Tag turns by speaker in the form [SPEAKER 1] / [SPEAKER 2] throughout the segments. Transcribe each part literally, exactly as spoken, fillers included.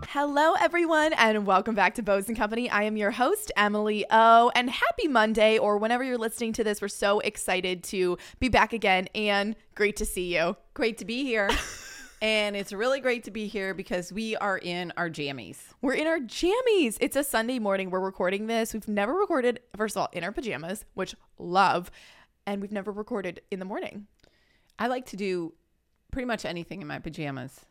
[SPEAKER 1] Hello, everyone, and welcome back to Bows and Company. I am your host, Emily O, and happy Monday, or whenever you're listening to this. We're so excited to be back again, and great to see you.
[SPEAKER 2] Great to be here. And it's really great to be here because we are in our jammies.
[SPEAKER 1] We're in our jammies. It's a Sunday morning. We're recording this. We've never recorded, first of all, in our pajamas, which love, and we've never recorded in the morning.
[SPEAKER 2] I like to do pretty much anything in my pajamas.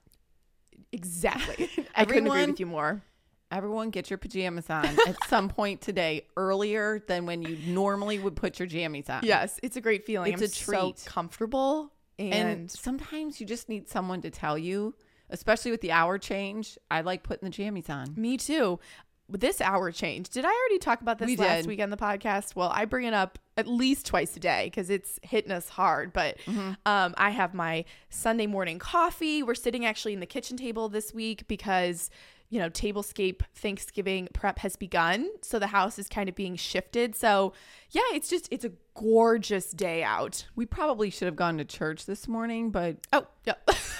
[SPEAKER 1] Exactly. I couldn't agree with you more.
[SPEAKER 2] Everyone get your pajamas on at some point today, earlier than when you normally would put your jammies on.
[SPEAKER 1] Yes, it's a great feeling.
[SPEAKER 2] It's
[SPEAKER 1] I'm
[SPEAKER 2] a treat.
[SPEAKER 1] So comfortable. And,
[SPEAKER 2] and sometimes you just need someone to tell you, especially with the hour change. I like putting the jammies on.
[SPEAKER 1] Me too. This hour change. Did I already talk about this
[SPEAKER 2] we
[SPEAKER 1] last
[SPEAKER 2] did.
[SPEAKER 1] week on the podcast? Well, I bring it up at least twice a day because it's hitting us hard. But mm-hmm. um, I have my Sunday morning coffee. We're sitting actually in the kitchen table this week because, you know, Tablescape Thanksgiving prep has begun. So the house is kind of being shifted. So yeah, it's just, it's a gorgeous day out.
[SPEAKER 2] We probably should have gone to church this morning, but
[SPEAKER 1] oh, yeah.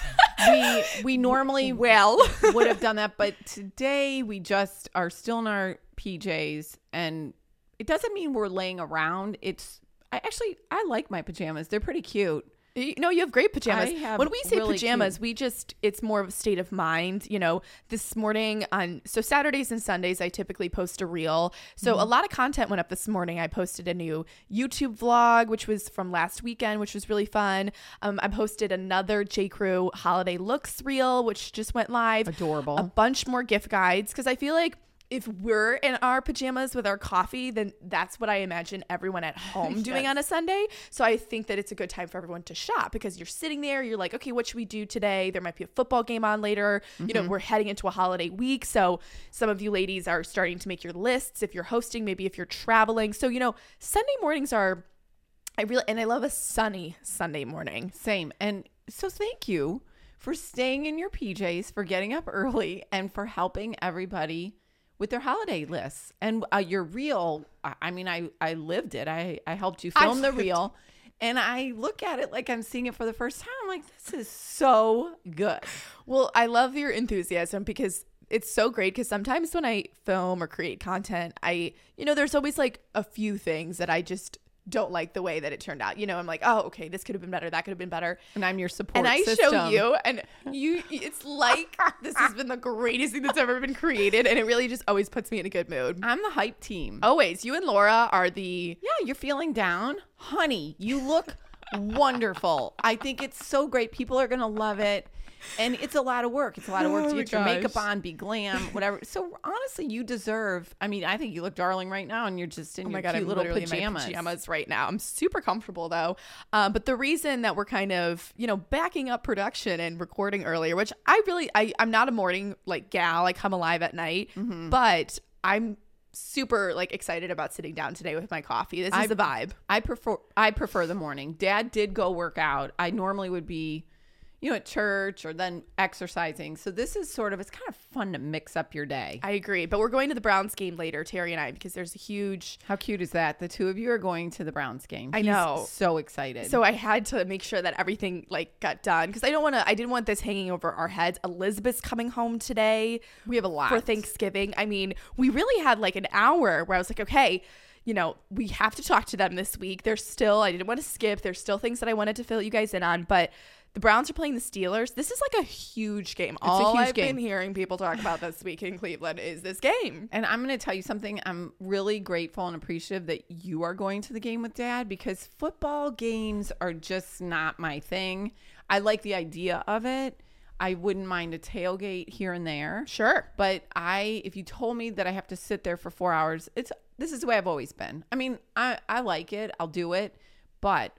[SPEAKER 2] we we normally
[SPEAKER 1] well
[SPEAKER 2] would have done that, but today we just are still in our P Js, and it doesn't mean we're laying around. It's I actually I like my pajamas. They're pretty cute.
[SPEAKER 1] You know, you have great pajamas.
[SPEAKER 2] I have
[SPEAKER 1] when we say
[SPEAKER 2] really
[SPEAKER 1] pajamas,
[SPEAKER 2] cute.
[SPEAKER 1] we just, it's more of a state of mind. You know, this morning on, so Saturdays and Sundays, I typically post a reel. So mm-hmm. a lot of content went up this morning. I posted a new YouTube vlog, which was from last weekend, which was really fun. Um, I posted another J. Crew holiday looks reel, which just went live.
[SPEAKER 2] Adorable.
[SPEAKER 1] A bunch more gift guides. Cause I feel like if we're in our pajamas with our coffee, then that's what I imagine everyone at home yes. doing on a Sunday. So I think that it's a good time for everyone to shop because you're sitting there, you're like, okay, what should we do today? There might be a football game on later. Mm-hmm. You know, we're heading into a holiday week. So some of you ladies are starting to make your lists if you're hosting, maybe if you're traveling. So, you know, Sunday mornings are, I really, and I love a sunny Sunday morning.
[SPEAKER 2] Same. And so thank you for staying in your P Js, for getting up early, and for helping everybody with their holiday lists. And uh, your reel, I mean, I, I lived it. I, I helped you film the reel. And I look at it like I'm seeing it for the first time. I'm like, this is so good.
[SPEAKER 1] Well, I love your enthusiasm because it's so great. Because sometimes when I film or create content, I, you know, there's always like a few things that I just don't like the way that it turned out. You know, I'm like, oh, okay, this could have been better. That could have been better.
[SPEAKER 2] And I'm your support
[SPEAKER 1] And I
[SPEAKER 2] system.
[SPEAKER 1] show you, and you, it's like this has been the greatest thing that's ever been created. And it really just always puts me in a good mood.
[SPEAKER 2] I'm the hype team.
[SPEAKER 1] Always. You and Laura are the...
[SPEAKER 2] Yeah, you're feeling down. Honey, you look wonderful. I think it's so great. People are going to love it. And it's a lot of work. It's a lot of work
[SPEAKER 1] oh
[SPEAKER 2] to get your
[SPEAKER 1] gosh.
[SPEAKER 2] makeup on, be glam, whatever. So honestly, you deserve, I mean, I think you look darling right now, and you're just in
[SPEAKER 1] oh
[SPEAKER 2] your
[SPEAKER 1] my God,
[SPEAKER 2] cute
[SPEAKER 1] I'm
[SPEAKER 2] little
[SPEAKER 1] literally
[SPEAKER 2] pajamas.
[SPEAKER 1] In my pajamas right now. I'm super comfortable though. Um, but the reason that we're kind of, you know, backing up production and recording earlier, which I really, I, I'm not a morning like gal, I come alive at night, mm-hmm. but I'm super like excited about sitting down today with my coffee. This is
[SPEAKER 2] I,
[SPEAKER 1] the vibe.
[SPEAKER 2] I prefer, I prefer the morning. Dad did go work out. I normally would be, you know, at church or then exercising. So this is sort of, it's kind of fun to mix up your day.
[SPEAKER 1] I agree. But we're going to the Browns game later, Terry and I, because there's a huge...
[SPEAKER 2] How cute is that? The two of you are going to the Browns game.
[SPEAKER 1] I
[SPEAKER 2] He's
[SPEAKER 1] know.
[SPEAKER 2] So excited.
[SPEAKER 1] So I had to make sure that everything like got done because I don't want to, I didn't want this hanging over our heads. Elizabeth's coming home today.
[SPEAKER 2] We have a lot.
[SPEAKER 1] For Thanksgiving. I mean, we really had like an hour where I was like, okay, you know, we have to talk to them this week. There's still, I didn't want to skip. There's still things that I wanted to fill you guys in on, but the Browns are playing the Steelers. This is like a huge game.
[SPEAKER 2] It's
[SPEAKER 1] All
[SPEAKER 2] a huge
[SPEAKER 1] I've
[SPEAKER 2] game.
[SPEAKER 1] been hearing people talk about this week in Cleveland is this game.
[SPEAKER 2] And I'm going to tell you something. I'm really grateful and appreciative that you are going to the game with Dad because football games are just not my thing. I like the idea of it. I wouldn't mind a tailgate here and there.
[SPEAKER 1] Sure.
[SPEAKER 2] But I, if you told me that I have to sit there for four hours, it's this is the way I've always been. I mean, I, I like it. I'll do it. But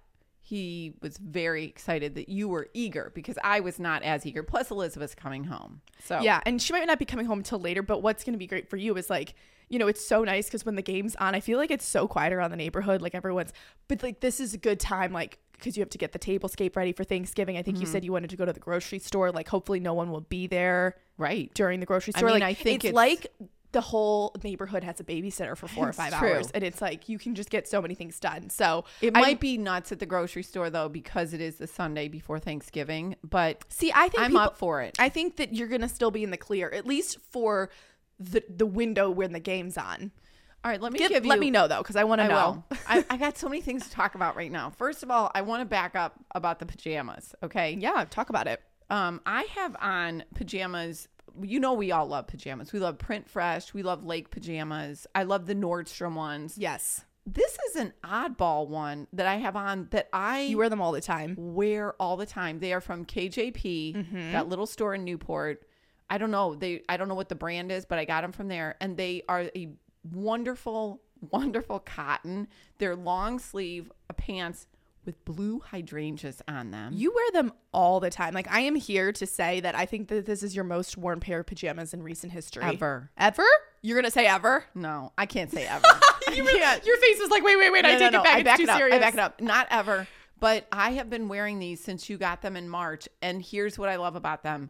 [SPEAKER 2] he was very excited that you were eager because I was not as eager. Plus Elizabeth's coming home. So
[SPEAKER 1] yeah. And she might not be coming home till later, but what's going to be great for you is like, you know, it's so nice because when the game's on, I feel like it's so quiet around the neighborhood. Like everyone's, but like this is a good time. Like, because you have to get the tablescape ready for Thanksgiving. I think mm-hmm. you said you wanted to go to the grocery store. Like hopefully no one will be there
[SPEAKER 2] right
[SPEAKER 1] during the grocery store.
[SPEAKER 2] I mean,
[SPEAKER 1] like
[SPEAKER 2] I think
[SPEAKER 1] it's,
[SPEAKER 2] it's
[SPEAKER 1] like the whole neighborhood has a babysitter for four or
[SPEAKER 2] It's
[SPEAKER 1] five
[SPEAKER 2] true.
[SPEAKER 1] hours. And it's like, you can just get so many things done. So
[SPEAKER 2] It
[SPEAKER 1] I-
[SPEAKER 2] might be nuts at the grocery store though, because it is the Sunday before Thanksgiving, but
[SPEAKER 1] see, I think
[SPEAKER 2] I'm
[SPEAKER 1] people,
[SPEAKER 2] up for it.
[SPEAKER 1] I think that you're going to still be in the clear, at least for the, the window when the game's on.
[SPEAKER 2] All right, let me
[SPEAKER 1] Give,
[SPEAKER 2] give you.
[SPEAKER 1] let me know though, because I want to
[SPEAKER 2] I
[SPEAKER 1] know.
[SPEAKER 2] will. I, I got so many things to talk about right now. First of all, I want to back up about the pajamas. Okay.
[SPEAKER 1] Yeah, talk about it.
[SPEAKER 2] Um, I have on pajamas. You know, we all love pajamas. We love Print Fresh. We love Lake pajamas. I love the Nordstrom ones.
[SPEAKER 1] Yes.
[SPEAKER 2] This is an oddball one that I have on that I
[SPEAKER 1] You wear them all the time.
[SPEAKER 2] wear all the time. They are from K J P,
[SPEAKER 1] Mm-hmm.
[SPEAKER 2] that little store in Newport. I don't know. They I don't know what the brand is, but I got them from there, and they are a wonderful, wonderful cotton. They're long sleeve pants with blue hydrangeas on them.
[SPEAKER 1] You wear them all the time. Like, I am here to say that I think that this is your most worn pair of pajamas in recent history.
[SPEAKER 2] Ever.
[SPEAKER 1] Ever? You're going to say ever?
[SPEAKER 2] No, I can't say ever.
[SPEAKER 1] You really- Your face was like, wait, wait, wait. I
[SPEAKER 2] No,
[SPEAKER 1] take
[SPEAKER 2] no,
[SPEAKER 1] it
[SPEAKER 2] no.
[SPEAKER 1] back.
[SPEAKER 2] I
[SPEAKER 1] It's
[SPEAKER 2] back
[SPEAKER 1] too
[SPEAKER 2] it up.
[SPEAKER 1] serious.
[SPEAKER 2] I back it up. Not ever. But I have been wearing these since you got them in March. And here's what I love about them.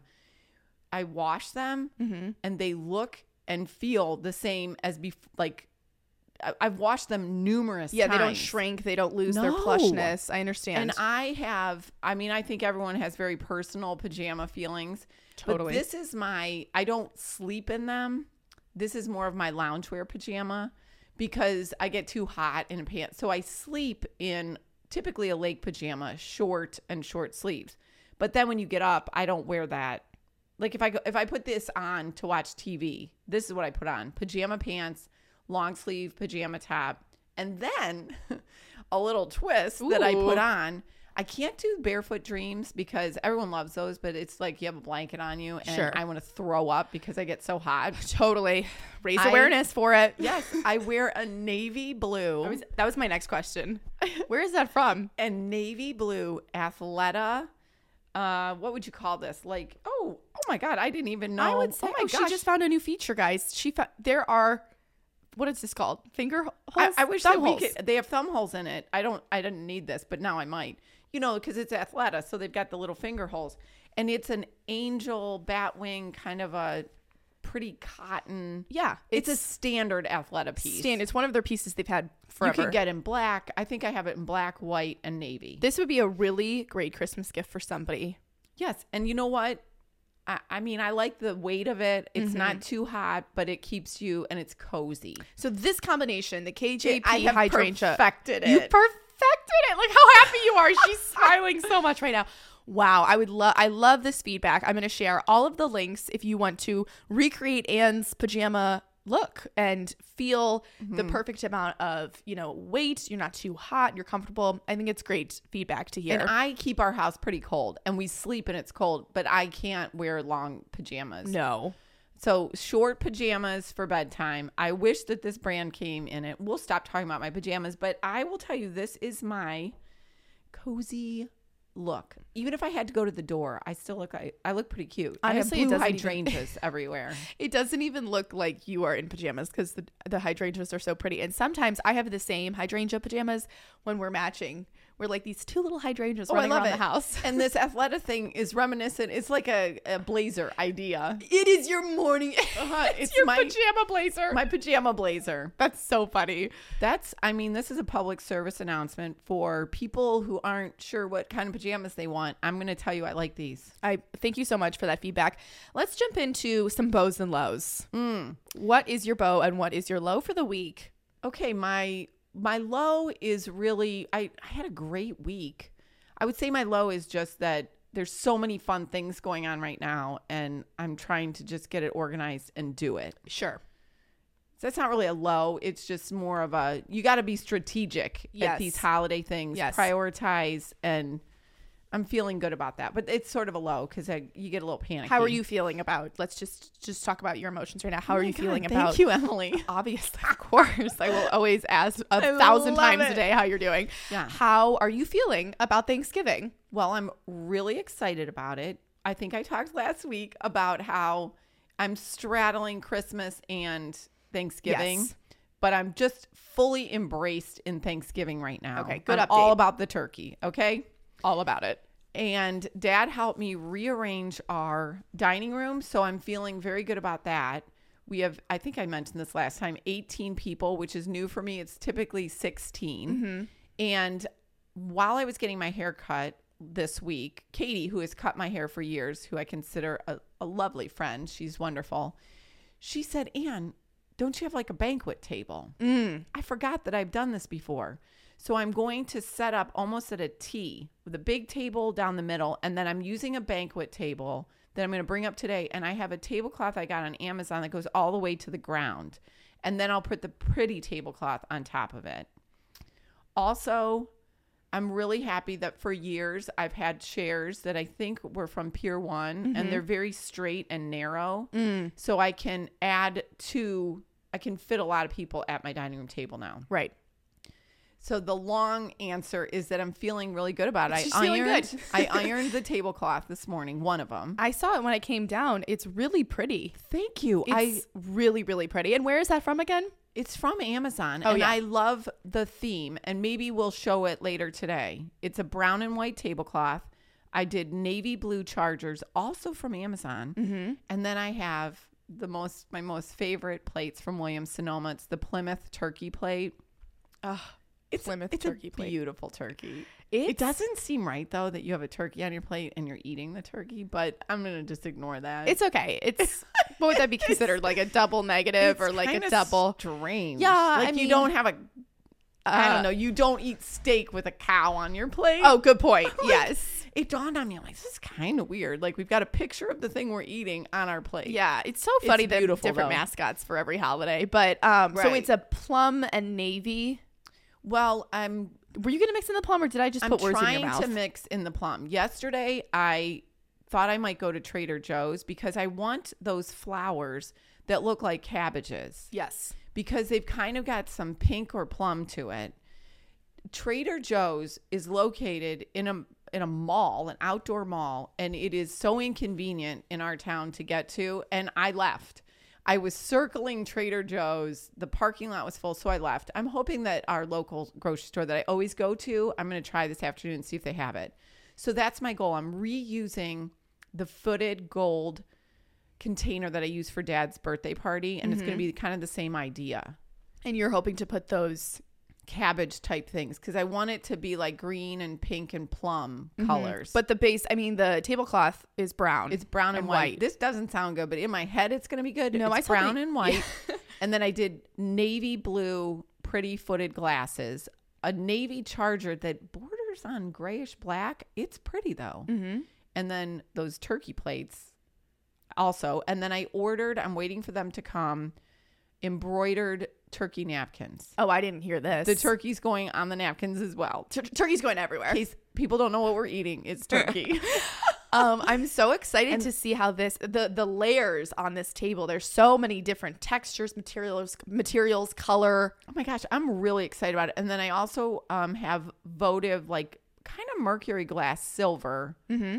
[SPEAKER 2] I wash them
[SPEAKER 1] Mm-hmm.
[SPEAKER 2] and they look and feel the same as before. Like, I- I've washed them numerous
[SPEAKER 1] Yeah,
[SPEAKER 2] times.
[SPEAKER 1] they don't shrink. They don't lose their
[SPEAKER 2] No.
[SPEAKER 1] plushness. I understand.
[SPEAKER 2] And I have, I mean, I think everyone has very personal pajama feelings.
[SPEAKER 1] Totally.
[SPEAKER 2] But this is my, I don't sleep in them. This is more of my loungewear pajama because I get too hot in a pants. So I sleep in typically a lake pajama, short and short sleeves. But then when you get up, I don't wear that. Like if I go, if I put this on to watch T V, this is what I put on: pajama pants, long sleeve pajama top, and then a little twist that I put
[SPEAKER 1] Ooh.
[SPEAKER 2] on. I can't do barefoot dreams because everyone loves those, but it's like you have a blanket on you and
[SPEAKER 1] Sure.
[SPEAKER 2] I want to throw up because I get so hot.
[SPEAKER 1] Totally. Raise
[SPEAKER 2] I-
[SPEAKER 1] awareness for it.
[SPEAKER 2] Yes, I wear a navy blue
[SPEAKER 1] That was, that was my next question. Where is that from?
[SPEAKER 2] and navy blue Athleta. Uh, what would you call this? Like, oh, oh my God, I didn't even know.
[SPEAKER 1] I would say,
[SPEAKER 2] oh
[SPEAKER 1] oh,
[SPEAKER 2] my
[SPEAKER 1] she
[SPEAKER 2] gosh.
[SPEAKER 1] just found a new feature, guys. She found, there are, what is this called? Finger holes?
[SPEAKER 2] I, I wish
[SPEAKER 1] Thumb
[SPEAKER 2] that we
[SPEAKER 1] holes.
[SPEAKER 2] could. They have thumb holes in it. I don't. I didn't need this, but now I might. You know, because it's Athleta, so they've got the little finger holes, and it's an angel batwing kind of a pretty cotton.
[SPEAKER 1] Yeah.
[SPEAKER 2] It's, a standard Athleta piece.
[SPEAKER 1] stand. It's one of their pieces they've had
[SPEAKER 2] You
[SPEAKER 1] forever.
[SPEAKER 2] can get in black. I think I have it in black, white, and navy.
[SPEAKER 1] This would be a really great Christmas gift for somebody.
[SPEAKER 2] Yes, and you know what? I, I mean, I like the weight of it. It's
[SPEAKER 1] Mm-hmm.
[SPEAKER 2] not too hot, but it keeps you, and it's cozy.
[SPEAKER 1] So this combination, the K J P
[SPEAKER 2] I have
[SPEAKER 1] hydrangea,
[SPEAKER 2] perfected
[SPEAKER 1] you
[SPEAKER 2] it.
[SPEAKER 1] perfected it. Look how happy you are. She's smiling so much right now. Wow, I would love I love this feedback. I'm going to share all of the links if you want to recreate Anne's pajama look and feel the perfect amount of, you know, weight. You're not too hot, you're comfortable. I think it's great feedback to hear.
[SPEAKER 2] And I keep our house pretty cold, and we sleep and it's cold, but I can't wear long pajamas.
[SPEAKER 1] no.
[SPEAKER 2] So short pajamas for bedtime. I wish that this brand came in it. We'll stop talking about my pajamas, but I will tell you, this is my cozy look. Even if I had to go to the door, I still look, I, I look pretty cute.
[SPEAKER 1] Honestly,
[SPEAKER 2] I
[SPEAKER 1] it
[SPEAKER 2] have blue
[SPEAKER 1] doesn't even-
[SPEAKER 2] hydrangeas everywhere.
[SPEAKER 1] It doesn't even look like you are in pajamas because the, the hydrangeas are so pretty. And sometimes I have the same hydrangea pajamas when we're matching. We're like these two little hydrangeas
[SPEAKER 2] Oh, I
[SPEAKER 1] running
[SPEAKER 2] love
[SPEAKER 1] around
[SPEAKER 2] it.
[SPEAKER 1] the house.
[SPEAKER 2] And this Athleta thing is reminiscent. It's like a, a blazer idea.
[SPEAKER 1] It is your morning.
[SPEAKER 2] Uh-huh.
[SPEAKER 1] it's,
[SPEAKER 2] It's
[SPEAKER 1] your
[SPEAKER 2] my-
[SPEAKER 1] pajama blazer.
[SPEAKER 2] My pajama blazer.
[SPEAKER 1] That's so funny.
[SPEAKER 2] That's, I mean, this is a public service announcement for people who aren't sure what kind of pajamas they want. I'm going to tell you, I like these.
[SPEAKER 1] I thank you so much for that feedback. Let's jump into some bows and lows.
[SPEAKER 2] Mm.
[SPEAKER 1] What is your bow and what is your low for the week?
[SPEAKER 2] Okay, my my low is really, I, I had a great week. I would say my low is just that there's so many fun things going on right now, and I'm trying to just get it organized and do it.
[SPEAKER 1] Sure.
[SPEAKER 2] So that's not really a low. It's just more of a, you got to be strategic
[SPEAKER 1] Yes.
[SPEAKER 2] at these holiday things.
[SPEAKER 1] Yes.
[SPEAKER 2] Prioritize, and I'm feeling good about that. But it's sort of a low because you get a little panicky.
[SPEAKER 1] How are you feeling about? Let's just just talk about your emotions right now. How
[SPEAKER 2] Oh
[SPEAKER 1] are
[SPEAKER 2] my
[SPEAKER 1] you
[SPEAKER 2] God,
[SPEAKER 1] feeling
[SPEAKER 2] thank
[SPEAKER 1] about?
[SPEAKER 2] you, Emily.
[SPEAKER 1] Obviously, of course, I will always ask a
[SPEAKER 2] I
[SPEAKER 1] thousand
[SPEAKER 2] love
[SPEAKER 1] times
[SPEAKER 2] it.
[SPEAKER 1] a day how you're doing.
[SPEAKER 2] Yeah.
[SPEAKER 1] How are you feeling about Thanksgiving?
[SPEAKER 2] Well, I'm really excited about it. I think I talked last week about how I'm straddling Christmas and Thanksgiving,
[SPEAKER 1] Yes.
[SPEAKER 2] but I'm just fully embraced in Thanksgiving right now.
[SPEAKER 1] Okay, good
[SPEAKER 2] I'm
[SPEAKER 1] update.
[SPEAKER 2] all about the turkey, okay?
[SPEAKER 1] All about it.
[SPEAKER 2] And Dad helped me rearrange our dining room, so I'm feeling very good about that. We have, I think I mentioned this last time, eighteen people, which is new for me. It's typically sixteen.
[SPEAKER 1] Mm-hmm.
[SPEAKER 2] And while I was getting my hair cut this week, Katie, who has cut my hair for years, who I consider a, a lovely friend, she's wonderful. She said, Ann, don't you have like a banquet table?
[SPEAKER 1] Mm.
[SPEAKER 2] I forgot that I've done this before. So I'm going to set up almost at a T with a big table down the middle. And then I'm using a banquet table that I'm going to bring up today. And I have a tablecloth I got on Amazon that goes all the way to the ground. And then I'll put the pretty tablecloth on top of it. Also, I'm really happy that for years I've had chairs that I think were from Pier One,
[SPEAKER 1] Mm-hmm.
[SPEAKER 2] and they're very straight and narrow.
[SPEAKER 1] Mm.
[SPEAKER 2] So I can add to, I can fit a lot of people at my dining room table now.
[SPEAKER 1] Right.
[SPEAKER 2] So the long answer is that I'm feeling really good about it.
[SPEAKER 1] She's
[SPEAKER 2] I
[SPEAKER 1] feeling
[SPEAKER 2] ironed,
[SPEAKER 1] good.
[SPEAKER 2] I ironed the tablecloth this morning, one of them.
[SPEAKER 1] I saw it when I came down. It's really pretty.
[SPEAKER 2] Thank you.
[SPEAKER 1] It's
[SPEAKER 2] I
[SPEAKER 1] really, really pretty. And where is that from again?
[SPEAKER 2] It's from Amazon,
[SPEAKER 1] Oh,
[SPEAKER 2] and
[SPEAKER 1] yeah.
[SPEAKER 2] I love the theme, and maybe we'll show it later today. It's a brown and white tablecloth. I did navy blue chargers, also from Amazon.
[SPEAKER 1] Mm-hmm.
[SPEAKER 2] And then I have the most my most favorite plates from Williams-Sonoma. It's the Plymouth turkey plate.
[SPEAKER 1] Oh,
[SPEAKER 2] It's,
[SPEAKER 1] Plymouth
[SPEAKER 2] it's
[SPEAKER 1] turkey
[SPEAKER 2] a
[SPEAKER 1] plate.
[SPEAKER 2] beautiful turkey.
[SPEAKER 1] It's,
[SPEAKER 2] It doesn't seem right, though, that you have a turkey on your plate and you're eating the turkey, but I'm going to just ignore that.
[SPEAKER 1] It's okay. It's what would that be considered? Like a double negative or
[SPEAKER 2] It's
[SPEAKER 1] like a
[SPEAKER 2] kinda
[SPEAKER 1] double?
[SPEAKER 2] strange.
[SPEAKER 1] Yeah,
[SPEAKER 2] like
[SPEAKER 1] I
[SPEAKER 2] you
[SPEAKER 1] mean,
[SPEAKER 2] don't have a. I
[SPEAKER 1] Uh,
[SPEAKER 2] don't know. You don't eat steak with a cow on your plate.
[SPEAKER 1] Oh, good point.
[SPEAKER 2] Like,
[SPEAKER 1] Yes.
[SPEAKER 2] It dawned on me. I'm like, this is kind of weird. Like we've got a picture of the thing we're eating on our plate.
[SPEAKER 1] Yeah, it's so
[SPEAKER 2] It's
[SPEAKER 1] funny that
[SPEAKER 2] beautiful,
[SPEAKER 1] different
[SPEAKER 2] though.
[SPEAKER 1] mascots for every holiday. But um, so
[SPEAKER 2] Right.
[SPEAKER 1] it's a plum and navy.
[SPEAKER 2] Well, I'm.
[SPEAKER 1] Were you gonna mix in the plum, or did I just
[SPEAKER 2] I'm
[SPEAKER 1] put words in
[SPEAKER 2] trying
[SPEAKER 1] your mouth?
[SPEAKER 2] to mix in the plum. Yesterday, I thought I might go to Trader Joe's because I want those flowers that look like cabbages.
[SPEAKER 1] Yes.
[SPEAKER 2] Because they've kind of got some pink or plum to it. Trader Joe's is located in a in a mall, an outdoor mall, and it is so inconvenient in our town to get to. And I left. I was circling Trader Joe's. The parking lot was full, so I left. I'm hoping that our local grocery store that I always go to, I'm going to try this afternoon and see if they have it. So that's my goal. I'm reusing the footed gold container that I used for Dad's birthday party, and it's going to be kind of the same idea.
[SPEAKER 1] And you're hoping to put those.
[SPEAKER 2] Cabbage type things because I want it to be like green and pink and plum colors.
[SPEAKER 1] But the base, I mean, the tablecloth is brown.
[SPEAKER 2] it's brown and,
[SPEAKER 1] and
[SPEAKER 2] white.
[SPEAKER 1] white.
[SPEAKER 2] This doesn't sound good, but in my head it's going to be good.
[SPEAKER 1] No,
[SPEAKER 2] it's
[SPEAKER 1] I saw
[SPEAKER 2] brown
[SPEAKER 1] the-
[SPEAKER 2] and white. And then I did navy blue pretty footed glasses, a navy charger that borders on grayish black. It's pretty though.
[SPEAKER 1] Mm-hmm.
[SPEAKER 2] And then those turkey plates also. And then I ordered, I'm waiting for them to come, embroidered turkey napkins.
[SPEAKER 1] Oh, I didn't hear this.
[SPEAKER 2] The turkey's going on the napkins as well.
[SPEAKER 1] Tur- turkey's going everywhere.
[SPEAKER 2] In case people don't know what we're eating, it's turkey.
[SPEAKER 1] um, I'm so excited to see how this the the layers on this table. There's so many different textures, materials, materials, color.
[SPEAKER 2] Oh my gosh, I'm really excited about it. And then I also um, have votive, like kind of mercury glass silver,
[SPEAKER 1] Mm-hmm.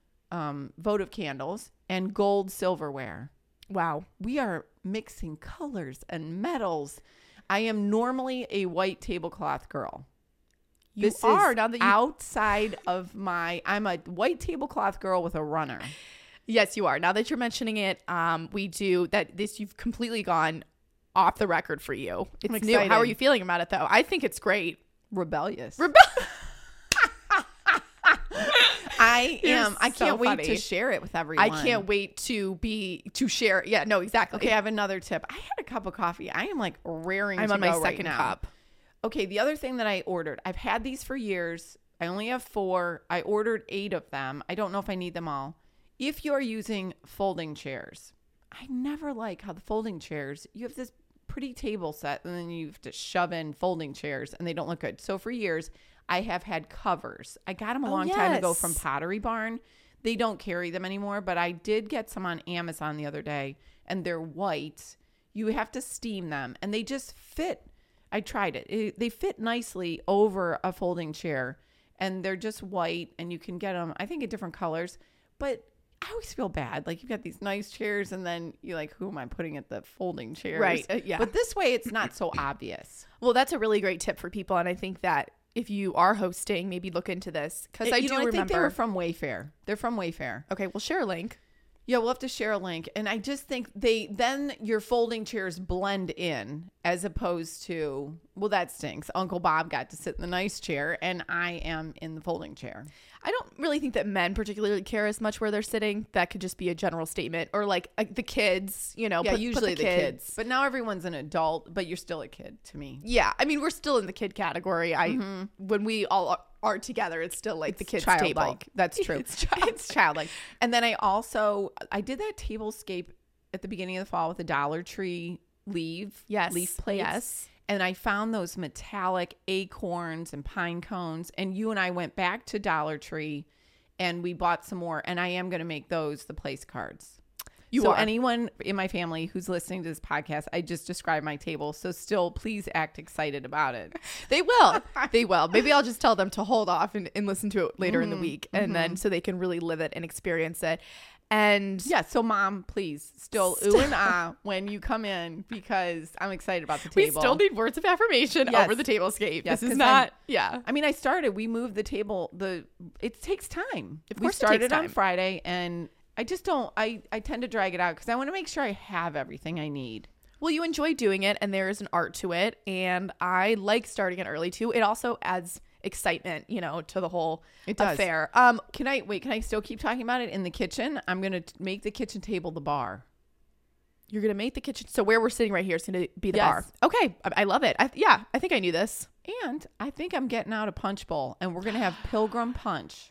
[SPEAKER 2] um, votive candles and gold silverware.
[SPEAKER 1] Wow.
[SPEAKER 2] We are mixing colors and metals. I am normally a white tablecloth girl.
[SPEAKER 1] You
[SPEAKER 2] This
[SPEAKER 1] are
[SPEAKER 2] is
[SPEAKER 1] now that you.
[SPEAKER 2] outside of my. I'm a white tablecloth girl with a runner.
[SPEAKER 1] Yes, you are. Now that you're mentioning it, um, we do that. This you've completely gone off the record for you. It's
[SPEAKER 2] I'm
[SPEAKER 1] new. How are
[SPEAKER 2] excited.
[SPEAKER 1] you feeling about it though? I think it's great.
[SPEAKER 2] Rebellious.
[SPEAKER 1] Rebe-
[SPEAKER 2] I
[SPEAKER 1] You're
[SPEAKER 2] am. I
[SPEAKER 1] so
[SPEAKER 2] can't wait
[SPEAKER 1] funny.
[SPEAKER 2] to share it with everyone.
[SPEAKER 1] I can't wait to be to share. Yeah, no, exactly.
[SPEAKER 2] Okay, I have another tip. I had a cup of coffee. I am like raring
[SPEAKER 1] I'm
[SPEAKER 2] to
[SPEAKER 1] on my
[SPEAKER 2] go right
[SPEAKER 1] second
[SPEAKER 2] now.
[SPEAKER 1] cup.
[SPEAKER 2] Okay, the other thing that I ordered, I've had these for years. I only have four. I ordered eight of them. I don't know if I need them all. If you're using folding chairs, I never like how the folding chairs, you have this pretty table set and then you have to shove in folding chairs and they don't look good. So for years, I have had covers. I got them a
[SPEAKER 1] Oh,
[SPEAKER 2] long time ago
[SPEAKER 1] yes.
[SPEAKER 2] from Pottery Barn. They don't carry them anymore, but I did get some on Amazon the other day and they're white. You have to steam them and they just fit. I tried it. it. They fit nicely over a folding chair and they're just white and you can get them, I think, in different colors. But I always feel bad. Like you've got these nice chairs and then you're like, who am I putting at the folding chairs?
[SPEAKER 1] Right, uh, yeah.
[SPEAKER 2] But this way it's not so obvious.
[SPEAKER 1] Well, that's a really great tip for people, and I think that if you are hosting, maybe look into this because I
[SPEAKER 2] you
[SPEAKER 1] do
[SPEAKER 2] know, I
[SPEAKER 1] remember.
[SPEAKER 2] think they were from Wayfair. They're from Wayfair.
[SPEAKER 1] Okay, we'll share a link.
[SPEAKER 2] Yeah, we'll have to share a link. And I just think they then your folding chairs blend in as opposed to, well, that stinks. Uncle Bob got to sit in the nice chair and I am in the folding chair.
[SPEAKER 1] I don't really think that men particularly care as much where they're sitting. That could just be a general statement. Or like uh, the kids, you know.
[SPEAKER 2] Yeah,
[SPEAKER 1] put,
[SPEAKER 2] usually
[SPEAKER 1] put the,
[SPEAKER 2] the
[SPEAKER 1] kids.
[SPEAKER 2] kids. But now everyone's an adult, but you're still a kid to me.
[SPEAKER 1] Yeah, I mean, we're still in the kid category. I
[SPEAKER 2] Mm-hmm.
[SPEAKER 1] When we all are, are together, it's still like the kids'
[SPEAKER 2] Childlike.
[SPEAKER 1] table.
[SPEAKER 2] That's true.
[SPEAKER 1] It's childlike.
[SPEAKER 2] It's childlike. And then I also, I did that tablescape at the beginning of the fall with the Dollar Tree leaf.
[SPEAKER 1] Yes.
[SPEAKER 2] Leaf plates.
[SPEAKER 1] Yes.
[SPEAKER 2] And I found those metallic acorns and pine cones. And you and I went back to Dollar Tree and we bought some more. And I am going to make those the place cards.
[SPEAKER 1] You
[SPEAKER 2] so
[SPEAKER 1] are.
[SPEAKER 2] anyone in my family who's listening to this podcast, I just described my table. So still, please act excited about it.
[SPEAKER 1] They will. They will. Maybe I'll just tell them to hold off and, and listen to it later
[SPEAKER 2] Mm-hmm.
[SPEAKER 1] in the week. And then so they can really live it and experience it. And
[SPEAKER 2] Yeah, so Mom, please still ooh and ah when you come in because I'm excited about the
[SPEAKER 1] we
[SPEAKER 2] table.
[SPEAKER 1] still need words of affirmation
[SPEAKER 2] Yes.
[SPEAKER 1] over the tablescape.
[SPEAKER 2] Yes,
[SPEAKER 1] this is
[SPEAKER 2] 'cause
[SPEAKER 1] not,
[SPEAKER 2] I'm-
[SPEAKER 1] yeah.
[SPEAKER 2] I mean, I started. We moved the table. The it takes time.
[SPEAKER 1] Of
[SPEAKER 2] we
[SPEAKER 1] course it
[SPEAKER 2] started
[SPEAKER 1] takes
[SPEAKER 2] on
[SPEAKER 1] time.
[SPEAKER 2] Friday, and I just don't. I I tend to drag it out because I want to make sure I have everything I need.
[SPEAKER 1] Well, you enjoy doing it and there is an art to it. And I like starting it early too. It also adds excitement, you know, to the whole
[SPEAKER 2] It does.
[SPEAKER 1] affair. Um,
[SPEAKER 2] Can I wait? Can I still keep talking about it in the kitchen? I'm gonna t- make the kitchen table the bar.
[SPEAKER 1] You're going to make the kitchen. So where we're sitting right here is going to be the
[SPEAKER 2] Yes.
[SPEAKER 1] bar. Okay. I, I love it. I, yeah, I think I knew this.
[SPEAKER 2] And I think I'm getting out a punch bowl, and we're gonna have Pilgrim Punch.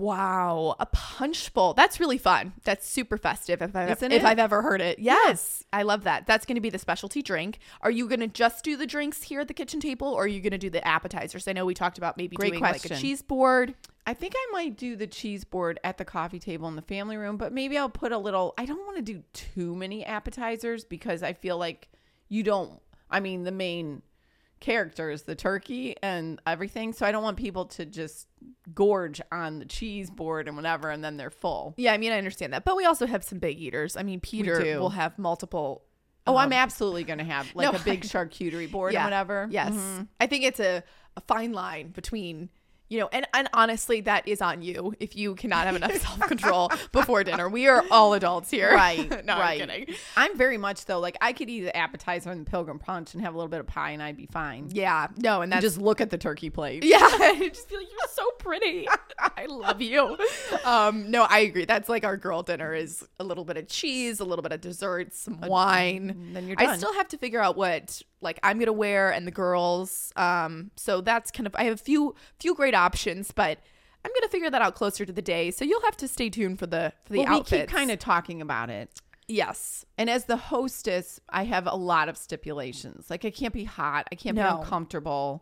[SPEAKER 1] Wow, a punch bowl. That's really fun. That's super festive if, I,
[SPEAKER 2] Isn't
[SPEAKER 1] if
[SPEAKER 2] it?
[SPEAKER 1] I've ever heard it. Yes, I love that. That's going to be the specialty drink. Are you going to just do the drinks here at the kitchen table or are you going to do the appetizers? I know we talked about maybe
[SPEAKER 2] Great
[SPEAKER 1] doing like
[SPEAKER 2] question.
[SPEAKER 1] a cheese board.
[SPEAKER 2] I think I might do the cheese board at the coffee table in the family room, but maybe I'll put a little, I don't want to do too many appetizers because I feel like you don't, I mean, the main character is the turkey and everything. So I don't want people to just gorge on the cheese board and whatever, and then they're full.
[SPEAKER 1] Yeah, I mean, I understand that. But we also have some big eaters. I mean, Peter
[SPEAKER 2] do.
[SPEAKER 1] will have multiple.
[SPEAKER 2] Oh, I'm
[SPEAKER 1] um,
[SPEAKER 2] absolutely going to have like
[SPEAKER 1] No,
[SPEAKER 2] a big
[SPEAKER 1] I-
[SPEAKER 2] charcuterie board
[SPEAKER 1] yeah,
[SPEAKER 2] and whatever.
[SPEAKER 1] Yes.
[SPEAKER 2] Mhm.
[SPEAKER 1] I think it's a, a fine line between, you know, and, and honestly, that is on you if you cannot have enough self-control before dinner. We are all adults here.
[SPEAKER 2] Right.
[SPEAKER 1] no,
[SPEAKER 2] right.
[SPEAKER 1] I'm kidding.
[SPEAKER 2] I'm very much though, like I could eat the appetizer and the Pilgrim Punch and have a little bit of pie and I'd be fine.
[SPEAKER 1] Yeah. No, and
[SPEAKER 2] And
[SPEAKER 1] that's
[SPEAKER 2] just look at the turkey plate.
[SPEAKER 1] yeah. Just be like, you're so pretty. I love you. Um, no, I agree. That's like our girl dinner is a little bit of cheese, a little bit of dessert, some wine.
[SPEAKER 2] Then you're
[SPEAKER 1] I
[SPEAKER 2] done.
[SPEAKER 1] still have to figure out what like I'm gonna wear and the girls. Um, so that's kind of I have a few few great options, but I'm gonna figure that out closer to the day. So you'll have to stay tuned for the for the
[SPEAKER 2] well,
[SPEAKER 1] outfits.
[SPEAKER 2] we keep kind of talking about it.
[SPEAKER 1] yes.
[SPEAKER 2] And as the hostess, I have a lot of stipulations. Like I can't be hot. I can't
[SPEAKER 1] No.
[SPEAKER 2] be uncomfortable.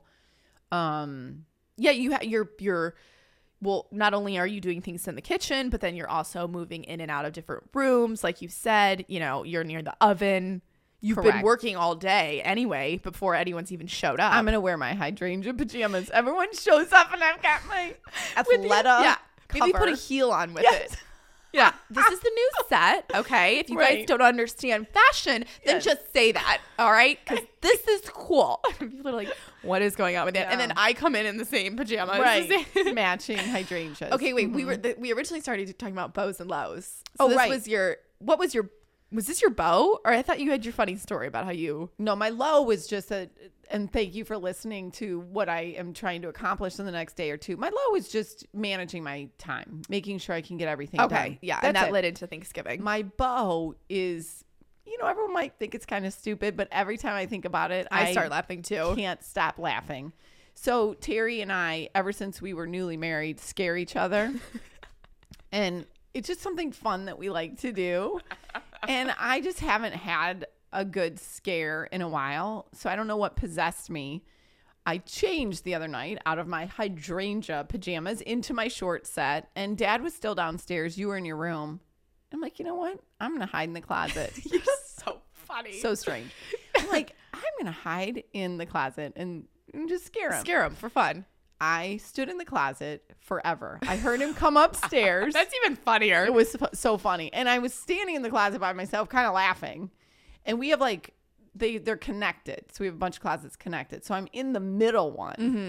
[SPEAKER 2] Um,
[SPEAKER 1] Yeah, you ha- you're you're well, not only are you doing things in the kitchen, but then you're also moving in and out of different rooms. Like you said, you know, you're near the oven. You've been
[SPEAKER 2] Correct.
[SPEAKER 1] working all day anyway before anyone's even showed up.
[SPEAKER 2] I'm gonna wear my hydrangea pajamas. Everyone shows up, and I've got my
[SPEAKER 1] With your-
[SPEAKER 2] Athleta.
[SPEAKER 1] yeah. Maybe put a
[SPEAKER 2] cover.
[SPEAKER 1] heel on with
[SPEAKER 2] Yes.
[SPEAKER 1] it. Yeah, this is the new set. Okay, if you guys
[SPEAKER 2] Right.
[SPEAKER 1] don't understand fashion, then
[SPEAKER 2] Yes.
[SPEAKER 1] just say that. All right, because this is cool. People are like, "What is going on with that?" And
[SPEAKER 2] Yeah.
[SPEAKER 1] then I come in in the same pajamas.
[SPEAKER 2] right matching hydrangeas.
[SPEAKER 1] Okay, wait. We were the, we originally started talking about bows and lows. So
[SPEAKER 2] Oh,
[SPEAKER 1] this
[SPEAKER 2] right.
[SPEAKER 1] was your what was your was this your bow? Or I thought you had your funny story about how you
[SPEAKER 2] No, my low was just a, and thank you for listening to what I am trying to accomplish in the next day or two. My low is just managing my time, making sure I can get everything done.
[SPEAKER 1] okay, yeah, and
[SPEAKER 2] That's
[SPEAKER 1] that
[SPEAKER 2] it.
[SPEAKER 1] led into Thanksgiving.
[SPEAKER 2] My bow is, you know, everyone might think it's kind of stupid, but every time I think about it,
[SPEAKER 1] I start laughing too.
[SPEAKER 2] can't stop laughing. So Terry and I, ever since we were newly married, scare each other. And it's just something fun that we like to do. And I just haven't had a good scare in a while. So I don't know what possessed me. I changed the other night out of my hydrangea pajamas into my short set. And Dad was still downstairs. You were in your room. I'm like, you know what? I'm going to hide in the closet.
[SPEAKER 1] You're so funny.
[SPEAKER 2] So strange. I'm like, I'm going to hide in the closet and, and just scare him.
[SPEAKER 1] scare him for fun.
[SPEAKER 2] I stood in the closet forever. I heard him come upstairs.
[SPEAKER 1] That's even funnier.
[SPEAKER 2] It was so- so funny. And I was standing in the closet by myself, kind of laughing. And we have like, they, they're connected. So we have a bunch of closets connected. So I'm in the middle one.
[SPEAKER 1] Mm-hmm.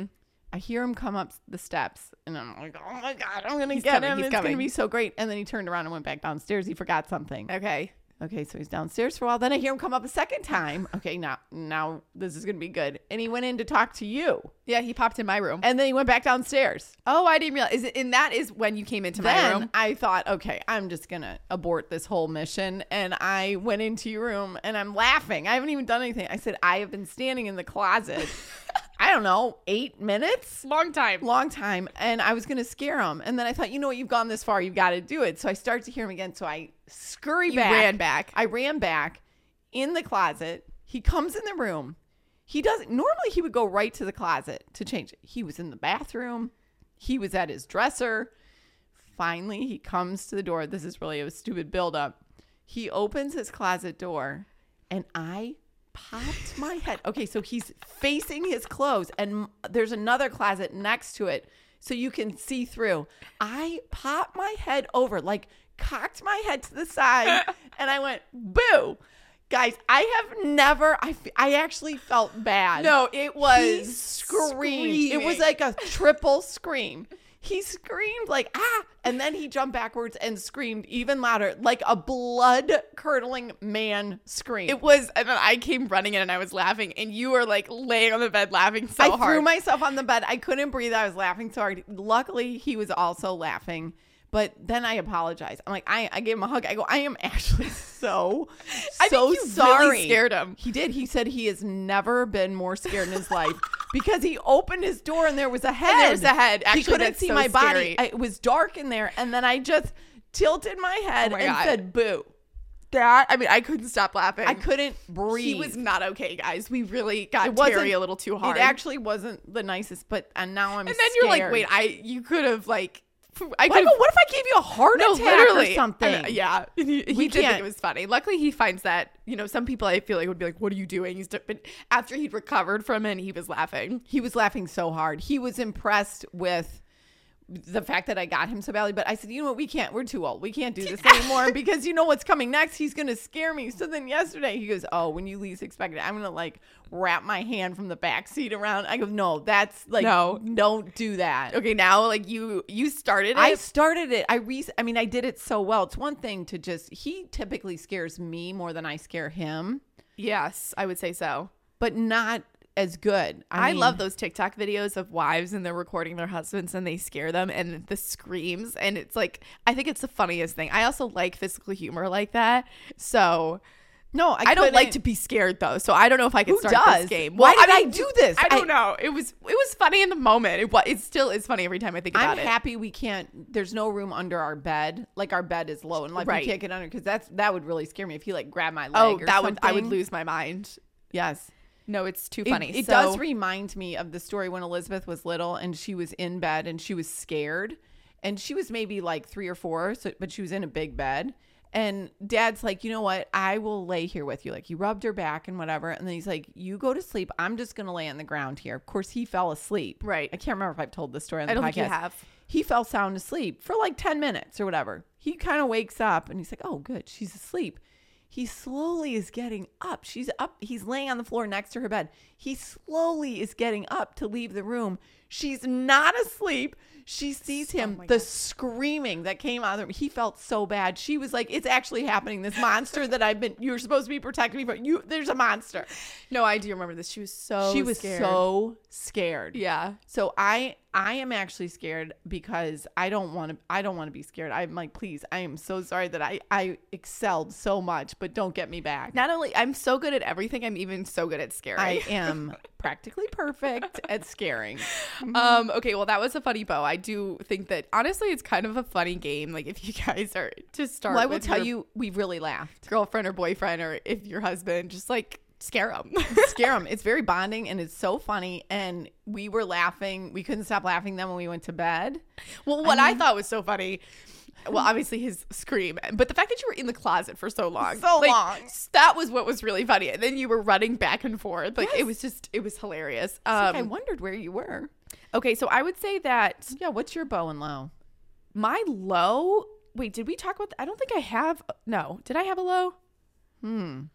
[SPEAKER 2] I hear him come up the steps, and I'm like, oh my God, I'm going to
[SPEAKER 1] He's
[SPEAKER 2] get
[SPEAKER 1] coming,
[SPEAKER 2] him.
[SPEAKER 1] he's
[SPEAKER 2] It's going to
[SPEAKER 1] coming.
[SPEAKER 2] be so great. And then he turned around and went back downstairs. He forgot something.
[SPEAKER 1] Okay.
[SPEAKER 2] Okay, so he's downstairs for a while. Then I hear him come up a second time. Okay, now now this is going to be good. And he went in to talk to you.
[SPEAKER 1] Yeah, he popped in my room.
[SPEAKER 2] And then he went back downstairs.
[SPEAKER 1] Oh, I didn't realize. Is it, and that is when you came into my
[SPEAKER 2] Then
[SPEAKER 1] room.
[SPEAKER 2] I thought, okay, I'm just going to abort this whole mission. And I went into your room and I'm laughing. I haven't even done anything. I said, I have been standing in the closet, I don't know, eight minutes?
[SPEAKER 1] Long time.
[SPEAKER 2] Long time. And I was going to scare him. And then I thought, you know what? You've gone this far. You've got to do it. So I start to hear him again. So I scurry
[SPEAKER 1] You
[SPEAKER 2] back.
[SPEAKER 1] ran back.
[SPEAKER 2] I ran back in the closet. He comes in the room. He doesn't. Normally he would go right to the closet to change it. He was in the bathroom. He was at his dresser. Finally, he comes to the door. This is really a stupid buildup. He opens his closet door and I popped my head. Okay, so he's facing his clothes and there's another closet next to it so you can see through. I popped my head over, like cocked my head to the side and I went, boo. Guys, I have never, I, f- I actually felt bad.
[SPEAKER 1] No, it was
[SPEAKER 2] He screamed. It was
[SPEAKER 1] screaming.
[SPEAKER 2] like a triple scream. He screamed like, ah, and then he jumped backwards and screamed even louder, like a blood-curdling man scream.
[SPEAKER 1] It was, and then I came running in and I was laughing, and you were like laying on the bed laughing so
[SPEAKER 2] I
[SPEAKER 1] hard.
[SPEAKER 2] threw myself on the bed. I couldn't breathe. I was laughing so hard. Luckily, he was also laughing. But then I apologized. I'm like, I, I gave him a hug. I go, I am actually so,
[SPEAKER 1] I
[SPEAKER 2] so
[SPEAKER 1] think you
[SPEAKER 2] sorry.
[SPEAKER 1] really scared him.
[SPEAKER 2] He did. He said he has never been more scared in his life because he opened his door and there was a head.
[SPEAKER 1] And there was a head. Actually,
[SPEAKER 2] he couldn't
[SPEAKER 1] that's
[SPEAKER 2] see
[SPEAKER 1] so
[SPEAKER 2] my
[SPEAKER 1] scary.
[SPEAKER 2] body. I, it was dark in there. And then I just tilted my head
[SPEAKER 1] Oh my
[SPEAKER 2] and
[SPEAKER 1] God.
[SPEAKER 2] said, boo.
[SPEAKER 1] That, I mean, I couldn't stop laughing.
[SPEAKER 2] I couldn't breathe.
[SPEAKER 1] He was not okay, guys. We really got
[SPEAKER 2] It wasn't-
[SPEAKER 1] Terry a little too hard.
[SPEAKER 2] It actually wasn't the nicest, but and now I'm
[SPEAKER 1] and then you're like,
[SPEAKER 2] scared.
[SPEAKER 1] wait, I you could have like, I
[SPEAKER 2] What,
[SPEAKER 1] could
[SPEAKER 2] what if I gave you a heart
[SPEAKER 1] no,
[SPEAKER 2] attack
[SPEAKER 1] literally
[SPEAKER 2] or something?
[SPEAKER 1] I mean, yeah, he, he did think
[SPEAKER 2] can't-
[SPEAKER 1] it was funny. Luckily, he finds that you know some people I feel like would be like, "What are you doing?" He's but after he'd recovered from it, he was laughing.
[SPEAKER 2] He was laughing so hard. He was impressed with the fact that I got him so badly. But I said, you know what? We can't. We're too old. We can't do this anymore because you know what's coming next. He's going to scare me. So then yesterday he goes, oh, when you least expect it, I'm going to like wrap my hand from the back seat around. I go, no, that's like,
[SPEAKER 1] No.
[SPEAKER 2] don't do that.
[SPEAKER 1] Okay, now like you you started it.
[SPEAKER 2] I started it. I re- I mean, I did it so well. It's one thing to just, he typically scares me more than I scare him,
[SPEAKER 1] yes, I would say so.
[SPEAKER 2] but not as good.
[SPEAKER 1] I,
[SPEAKER 2] mean,
[SPEAKER 1] love those TikTok videos of wives and they're recording their husbands and they scare them and the screams and it's like I think it's the funniest thing. I also like physical humor like that. So
[SPEAKER 2] No, I,
[SPEAKER 1] I, don't like
[SPEAKER 2] couldn't-
[SPEAKER 1] to be scared though. So I don't know if I can
[SPEAKER 2] Who
[SPEAKER 1] start
[SPEAKER 2] does?
[SPEAKER 1] this game.
[SPEAKER 2] Why did I
[SPEAKER 1] mean,
[SPEAKER 2] do this?
[SPEAKER 1] I
[SPEAKER 2] I-
[SPEAKER 1] don't know. It was it was funny in the moment. It was it still is funny every time I think
[SPEAKER 2] I'm
[SPEAKER 1] about it.
[SPEAKER 2] happy we can't. There's no room under our bed. Like our bed is low, and like
[SPEAKER 1] Right.
[SPEAKER 2] we can't get under because that's that would really scare me if he like grabbed my leg.
[SPEAKER 1] Oh,
[SPEAKER 2] or
[SPEAKER 1] that would I would
[SPEAKER 2] something.
[SPEAKER 1] lose my mind.
[SPEAKER 2] Yes,
[SPEAKER 1] No, it's too
[SPEAKER 2] It-
[SPEAKER 1] funny.
[SPEAKER 2] It,
[SPEAKER 1] So-
[SPEAKER 2] does remind me of the story when Elizabeth was little and she was in bed and she was scared, and she was maybe like three or four, so but she was in a big bed. And Dad's like, you know what? I will lay here with you. Like he rubbed her back and whatever. And then he's like, you go to sleep. I'm just going to lay on the ground here. Of course, he fell asleep.
[SPEAKER 1] Right.
[SPEAKER 2] I can't remember if I've told this story on the
[SPEAKER 1] I don't
[SPEAKER 2] podcast.
[SPEAKER 1] think you have.
[SPEAKER 2] He fell sound asleep for like ten minutes or whatever. He kind of wakes up and he's like, oh, good. She's asleep. He slowly is getting up. She's up. He's laying on the floor next to her bed. He slowly is getting up to leave the room. She's not asleep. She sees him,
[SPEAKER 1] my
[SPEAKER 2] the
[SPEAKER 1] God.
[SPEAKER 2] screaming that came out of the room. He felt so bad. She was like, it's actually happening. This monster that I've been, you're supposed to be protecting me from. You, there's a monster.
[SPEAKER 1] No, I do remember this. She was so
[SPEAKER 2] she was
[SPEAKER 1] scared.
[SPEAKER 2] so scared.
[SPEAKER 1] Yeah.
[SPEAKER 2] So I I am actually scared because I don't want to I don't want to be scared. I'm like, please, I am so sorry that I I excelled so much, but don't get me back.
[SPEAKER 1] Not only I'm so good at everything, I'm even so good at scaring.
[SPEAKER 2] I am practically perfect at scaring.
[SPEAKER 1] Um, okay, well, that was a funny bow. I do think that honestly, it's kind of a funny game. Like, if you guys are to start,
[SPEAKER 2] Well, I will
[SPEAKER 1] with
[SPEAKER 2] tell
[SPEAKER 1] your
[SPEAKER 2] you, we really laughed.
[SPEAKER 1] girlfriend or boyfriend, or if your husband, just like scare them.
[SPEAKER 2] Scare them. It's very bonding and it's so funny. And we were laughing. We couldn't stop laughing then when we went to bed.
[SPEAKER 1] Well, what I, thought was so funny. Well, obviously his scream, but the fact that you were in the closet for so long,
[SPEAKER 2] So
[SPEAKER 1] like,
[SPEAKER 2] long.
[SPEAKER 1] that was what was really funny. And then you were running back and forth, like
[SPEAKER 2] Yes.
[SPEAKER 1] it was just, it was hilarious.
[SPEAKER 2] It's like I
[SPEAKER 1] Um,
[SPEAKER 2] wondered where you were.
[SPEAKER 1] okay, so I would say that
[SPEAKER 2] Yeah. What's your bow and low?
[SPEAKER 1] my low. Wait, did we talk about? I don't think I have. No, did I have a low?
[SPEAKER 2] Hmm.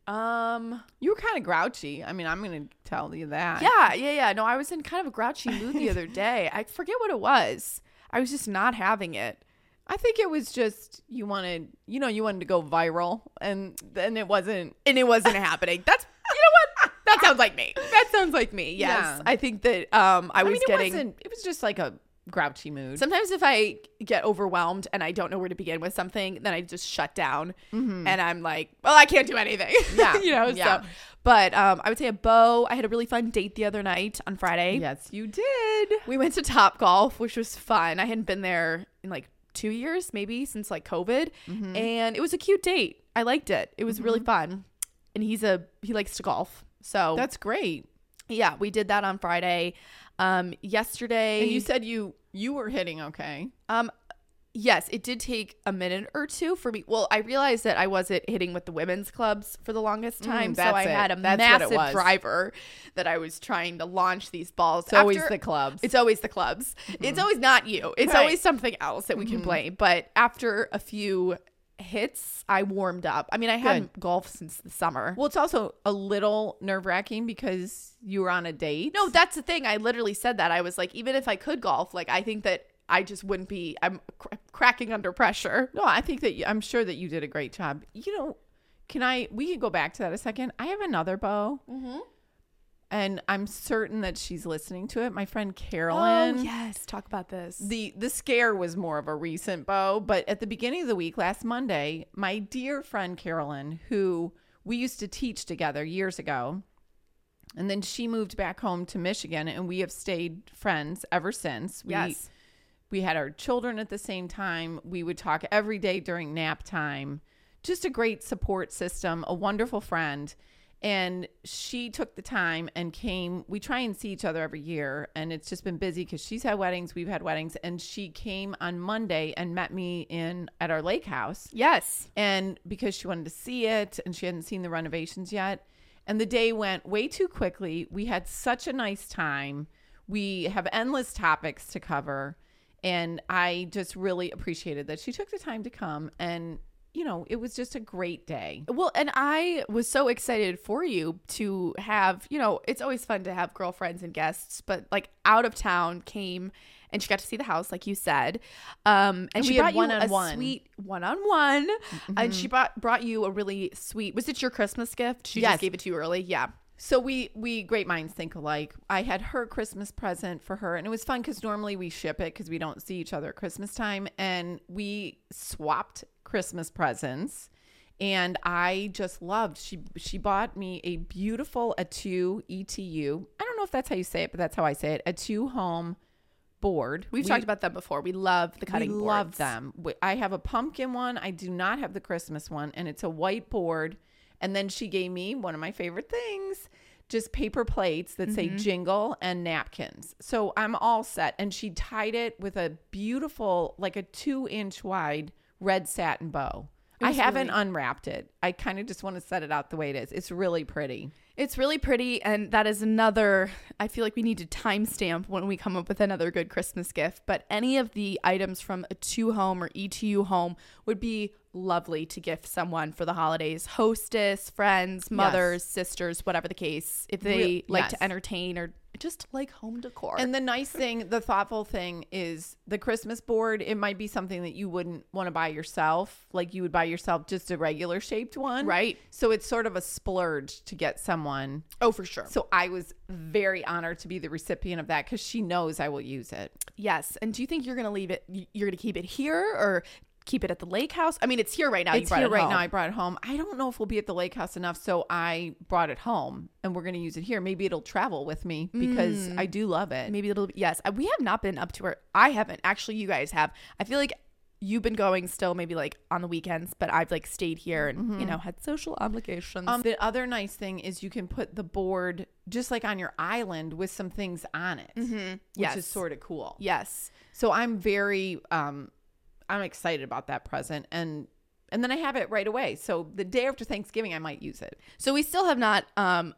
[SPEAKER 1] Um,
[SPEAKER 2] You were kind of grouchy. I mean, I'm going to tell you that.
[SPEAKER 1] yeah, yeah, yeah. No, I was in kind of a grouchy mood the other day. I forget what it was. I was just not having it.
[SPEAKER 2] I think it was just you wanted, you know, you wanted to go viral, and then it wasn't.
[SPEAKER 1] And it wasn't happening. That's, you know what? That sounds like me. That sounds like me. Yes.
[SPEAKER 2] Yeah.
[SPEAKER 1] I think that um I
[SPEAKER 2] I
[SPEAKER 1] was
[SPEAKER 2] mean, it
[SPEAKER 1] getting
[SPEAKER 2] wasn't. It was just like a grouchy mood.
[SPEAKER 1] sometimes if I get overwhelmed and I don't know where to begin with something, then I just shut down and I'm like, well, I can't do anything.
[SPEAKER 2] Yeah.
[SPEAKER 1] you know,
[SPEAKER 2] Yeah.
[SPEAKER 1] so but um I would say a bow. I had a really fun date the other night on Friday.
[SPEAKER 2] Yes, you did.
[SPEAKER 1] We went to Top Golf, which was fun. I hadn't been there in like two years, maybe since like COVID.
[SPEAKER 2] Mm-hmm.
[SPEAKER 1] And it was a cute date. I liked it. It was really fun. And he's a, he likes to golf. So
[SPEAKER 2] That's great.
[SPEAKER 1] yeah, we did that on Friday. Um, yesterday.
[SPEAKER 2] And you said you you were hitting okay.
[SPEAKER 1] um, yes, it did take a minute or two for me. Well, I realized that I wasn't hitting with the women's clubs for the longest time. so
[SPEAKER 2] that's
[SPEAKER 1] I
[SPEAKER 2] it.
[SPEAKER 1] had a
[SPEAKER 2] That's what it
[SPEAKER 1] massive
[SPEAKER 2] was.
[SPEAKER 1] driver that I was trying to launch these balls.
[SPEAKER 2] It's always
[SPEAKER 1] After-
[SPEAKER 2] the clubs.
[SPEAKER 1] It's always the clubs. It's always not you. It's
[SPEAKER 2] Right.
[SPEAKER 1] always something else that we can blame. But after a few hits, I warmed up. I mean, I hadn't golfed since the summer.
[SPEAKER 2] Well, it's also a little nerve wracking because you were on a date.
[SPEAKER 1] No, that's the thing. I literally said that. I was like, even if I could golf, like, I think that I just wouldn't be, I'm cr- cracking under pressure.
[SPEAKER 2] No, I think that you, I'm sure that you did a great job. You know, can I, we can go back to that a second. I have another bow.
[SPEAKER 1] Mm-hmm.
[SPEAKER 2] And I'm certain that she's listening to it. My friend Carolyn.
[SPEAKER 1] Oh, yes. Talk about this.
[SPEAKER 2] The the scare was more of a recent bow, but at the beginning of the week, last Monday, my dear friend Carolyn, who we used to teach together years ago, and then she moved back home to Michigan, and we have stayed friends ever since. We,
[SPEAKER 1] Yes.
[SPEAKER 2] We had our children at the same time. We would talk every day during nap time. Just a great support system, a wonderful friend. And she took the time and came. We try and see each other every year, and it's just been busy because she's had weddings, we've had weddings, and she came on Monday and met me in at our lake house.
[SPEAKER 1] Yes.
[SPEAKER 2] And because she wanted to see it, and she hadn't seen the renovations yet, and the day went way too quickly. We had such a nice time. We have endless topics to cover, and I just really appreciated that she took the time to come and. You know, it was just a great day.
[SPEAKER 1] Well, and I was so excited for you to have, you know, it's always fun to have girlfriends and guests, but like out of town came and she got to see the house, like you said. Um, and,
[SPEAKER 2] And
[SPEAKER 1] she
[SPEAKER 2] we had
[SPEAKER 1] brought you
[SPEAKER 2] one-on-one.
[SPEAKER 1] a sweet one-on-one. And she brought, brought you a really sweet, was it your Christmas gift? She
[SPEAKER 2] Yes.
[SPEAKER 1] just gave it to you early. Yeah.
[SPEAKER 2] So we we great minds think alike. I had her Christmas present for her, and it was fun because normally we ship it because we don't see each other at Christmas time, and we swapped Christmas presents. And I just loved. She she bought me a beautiful Atu E T U. I don't know if that's how you say it, but that's how I say it. Atu home board.
[SPEAKER 1] We've
[SPEAKER 2] We-
[SPEAKER 1] talked about them before. We love the cutting
[SPEAKER 2] we
[SPEAKER 1] boards.
[SPEAKER 2] love them. We- I have a pumpkin one. I do not have the Christmas one, and it's a white board. And then she gave me one of my favorite things, just paper plates that say jingle and napkins. So I'm all set. And she tied it with a beautiful, like a two inch wide red satin bow. I
[SPEAKER 1] was
[SPEAKER 2] haven't
[SPEAKER 1] really-
[SPEAKER 2] unwrapped it. I kind of just want to set it out the way it is. It's really pretty.
[SPEAKER 1] It's really pretty, and that is another, I feel like we need to timestamp when we come up with another good Christmas gift, but any of the items from a two home or E T U home would be lovely to gift someone for the holidays. Hostess, friends, mothers, sisters, whatever the case, if they
[SPEAKER 2] Re-
[SPEAKER 1] like
[SPEAKER 2] yes.
[SPEAKER 1] to entertain or just like home decor.
[SPEAKER 2] And the nice thing, the thoughtful thing is the Christmas board. It might be something that you wouldn't want to buy yourself. Like you would buy yourself just a regular shaped one.
[SPEAKER 1] Right.
[SPEAKER 2] So it's sort of a splurge to get someone.
[SPEAKER 1] oh, for sure.
[SPEAKER 2] So I was very honored to be the recipient of that because she knows I will use it.
[SPEAKER 1] Yes. And do you think you're going to leave it, you're going to keep it here or keep it at the lake house? I mean, it's here right now.
[SPEAKER 2] It's
[SPEAKER 1] you brought
[SPEAKER 2] here
[SPEAKER 1] it
[SPEAKER 2] right
[SPEAKER 1] home.
[SPEAKER 2] now. I brought it home. I don't know if we'll be at the lake house enough. So I brought it home and we're going to use it here. Maybe it'll travel with me because I do love it.
[SPEAKER 1] Maybe it'll be, yes. We have not been up to her. I haven't. Actually, you guys have. I feel like you've been going still maybe like on the weekends, but I've like stayed here and, you know, had social obligations.
[SPEAKER 2] Um, the other nice thing is you can put the board just like on your island with some things on it, which
[SPEAKER 1] Yes.
[SPEAKER 2] is sort of cool.
[SPEAKER 1] yes.
[SPEAKER 2] So I'm very, um, I'm excited about that present, and and then I have it right away. So the day after Thanksgiving, I might use it.
[SPEAKER 1] So we still have not um,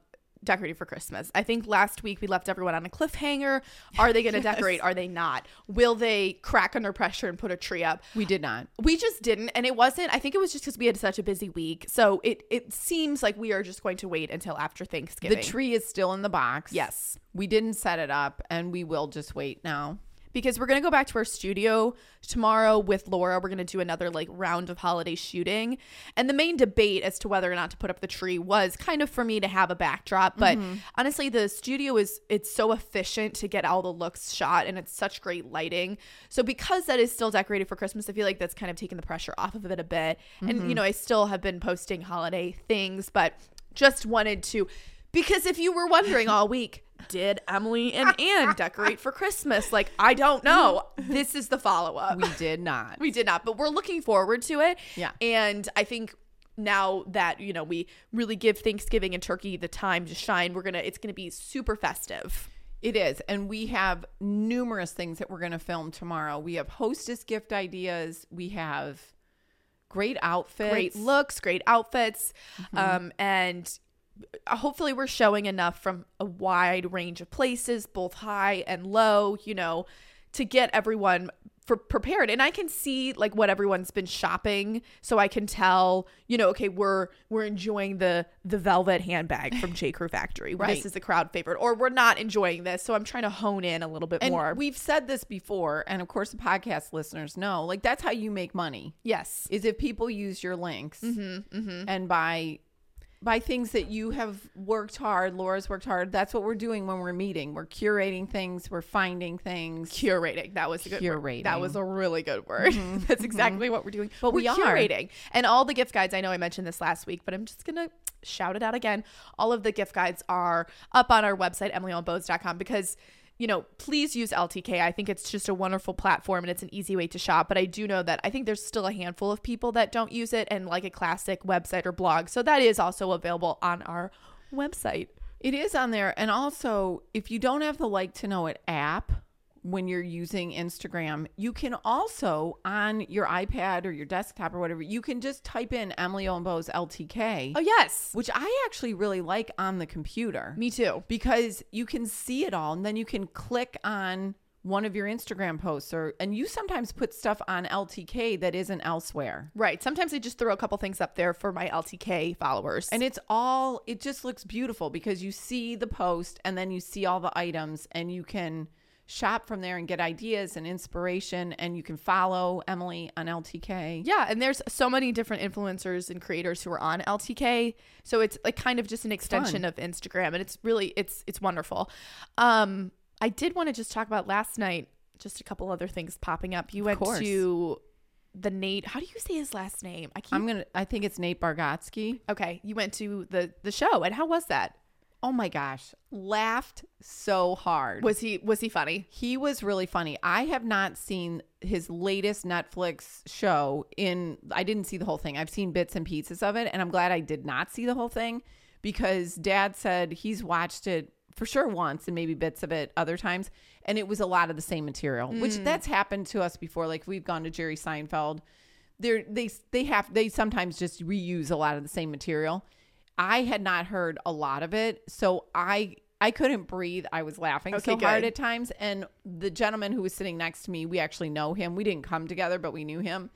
[SPEAKER 1] decorating for Christmas. I think last week we left everyone on a cliffhanger. Are they going to yes. decorate? Are they not? Will they crack under pressure and put a tree up?
[SPEAKER 2] We did not.
[SPEAKER 1] We just didn't. And it wasn't, I think it was just because we had such a busy week. So it, it seems like we are just going to wait until after Thanksgiving.
[SPEAKER 2] The tree is still in the box.
[SPEAKER 1] Yes.
[SPEAKER 2] We didn't set it up, and we will just wait now.
[SPEAKER 1] Because we're going to go back to our studio tomorrow with Laura. We're going to do another like round of holiday shooting. And the main debate as to whether or not to put up the tree was kind of for me to have a backdrop. But mm-hmm. honestly, the studio is, it's so efficient to get all the looks shot, and it's such great lighting. So because that is still decorated for Christmas, I feel like that's kind of taken the pressure off of it a bit. Mm-hmm. And, you know, I still have been posting holiday things, but just wanted to, because if you were wondering all week, did Emily and Ann decorate for Christmas? Like, I don't know. This is the follow-up.
[SPEAKER 2] We did not.
[SPEAKER 1] We did not, but we're looking forward to it.
[SPEAKER 2] Yeah.
[SPEAKER 1] And I think now that, you know, we really give Thanksgiving and turkey the time to shine, we're going to, it's going to be super festive.
[SPEAKER 2] It is. And we have numerous things that we're going to film tomorrow. We have hostess gift ideas. We have great outfits.
[SPEAKER 1] Great looks, great outfits. Mm-hmm. Um, and hopefully we're showing enough from a wide range of places, both high and low, you know, to get everyone for prepared. And I can see like what everyone's been shopping, so I can tell, you know, okay, we're we're enjoying the the velvet handbag from J. Crew Factory.
[SPEAKER 2] Right.
[SPEAKER 1] This is the crowd favorite, or we're not enjoying this. So I'm trying to hone in a little bit
[SPEAKER 2] and
[SPEAKER 1] more.
[SPEAKER 2] We've said this before, and of course the podcast listeners know, like that's how you make money.
[SPEAKER 1] Yes,
[SPEAKER 2] is if people use your links
[SPEAKER 1] mm-hmm, mm-hmm.
[SPEAKER 2] and buy. By things that you have worked hard, Laura's worked hard. That's what we're doing when we're meeting. We're curating things. We're finding things.
[SPEAKER 1] Curating. That was a good
[SPEAKER 2] curating.
[SPEAKER 1] word. That was a really good word. Mm-hmm. That's exactly mm-hmm. what we're doing.
[SPEAKER 2] But
[SPEAKER 1] we're
[SPEAKER 2] we are.
[SPEAKER 1] curating. And all the gift guides, I know I mentioned this last week, but I'm just going to shout it out again. All of the gift guides are up on our website, emily ellen bowes dot com, because you know, please use L T K. I think it's just a wonderful platform and it's an easy way to shop. But I do know that I think there's still a handful of people that don't use it and like a classic website or blog. So that is also available on our website.
[SPEAKER 2] It is on there. And also, if you don't have the Like to Know It app when you're using Instagram, you can also on your iPad or your desktop or whatever, you can just type in Emily Ellen Bowes L T K.
[SPEAKER 1] Oh, yes.
[SPEAKER 2] Which I actually really like on the computer.
[SPEAKER 1] Me too.
[SPEAKER 2] Because you can see it all, and then you can click on one of your Instagram posts, or and you sometimes put stuff on L T K that isn't elsewhere.
[SPEAKER 1] Right. Sometimes I just throw a couple things up there for my L T K followers.
[SPEAKER 2] And it's all, it just looks beautiful because you see the post and then you see all the items, and you can shop from there and get ideas and inspiration, and you can follow Emily on L T K.
[SPEAKER 1] Yeah, and there's so many different influencers and creators who are on L T K, so it's like kind of just an extension
[SPEAKER 2] Fun.
[SPEAKER 1] of Instagram, and it's really it's it's wonderful. Um, I did want to just talk about last night, just a couple other things popping up. You
[SPEAKER 2] of
[SPEAKER 1] went
[SPEAKER 2] course.
[SPEAKER 1] to the Nate. How do you say his last name? I keep,
[SPEAKER 2] I'm gonna. I think it's Nate Bargatze.
[SPEAKER 1] Okay, you went to the the show, and how was that?
[SPEAKER 2] Oh my gosh, laughed so hard.
[SPEAKER 1] Was he was he funny?
[SPEAKER 2] He was really funny. I have not seen his latest Netflix show in, I didn't see the whole thing. I've seen bits and pieces of it, and I'm glad I did not see the whole thing, because Dad said he's watched it for sure once and maybe bits of it other times, and it was a lot of the same material, mm. which that's happened to us before. Like we've gone to Jerry Seinfeld. They're, they they have they sometimes just reuse a lot of the same material. I had not heard a lot of it, so I I couldn't breathe. I was laughing
[SPEAKER 1] okay,
[SPEAKER 2] so
[SPEAKER 1] good.
[SPEAKER 2] hard at times. And the gentleman who was sitting next to me, we actually know him. We didn't come together, but we knew him.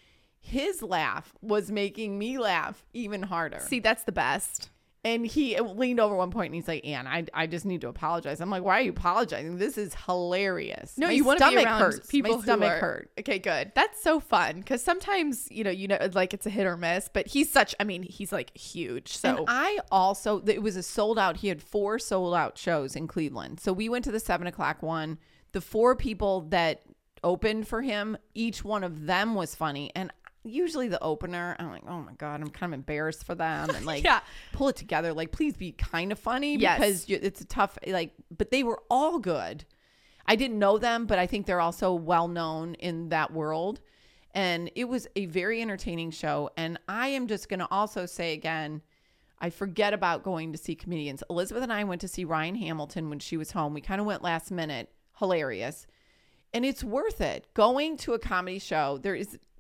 [SPEAKER 2] His laugh was making me laugh even harder.
[SPEAKER 1] See, that's the best.
[SPEAKER 2] And he leaned over one point and he's like, Ann, I, I just need to apologize. I'm like, why are you apologizing? This is hilarious.
[SPEAKER 1] No,
[SPEAKER 2] My
[SPEAKER 1] you want to be around
[SPEAKER 2] hurts.
[SPEAKER 1] people
[SPEAKER 2] My stomach
[SPEAKER 1] who are,
[SPEAKER 2] hurt.
[SPEAKER 1] Okay, good. That's so fun, because sometimes, you know, you know, like it's a hit or miss, but he's such, I mean, he's like huge. So
[SPEAKER 2] and I also, it was a sold out. He had four sold out shows in Cleveland. So we went to the seven o'clock one. The four people that opened for him, each one of them was funny. And usually the opener, I'm like, oh my God, I'm kind of embarrassed for them, and like
[SPEAKER 1] yeah.
[SPEAKER 2] pull it together. Like, please be kind of funny,
[SPEAKER 1] yes.
[SPEAKER 2] because you, it's a tough, like, but they were all good. I didn't know them, but I think they're also well known in that world. And it was a very entertaining show. And I am just going to also say again, I forget about going to see comedians. Elizabeth and I went to see Ryan Hamilton when she was home. We kind of went last minute. Hilarious. And it's worth it. Going to a comedy show, there is,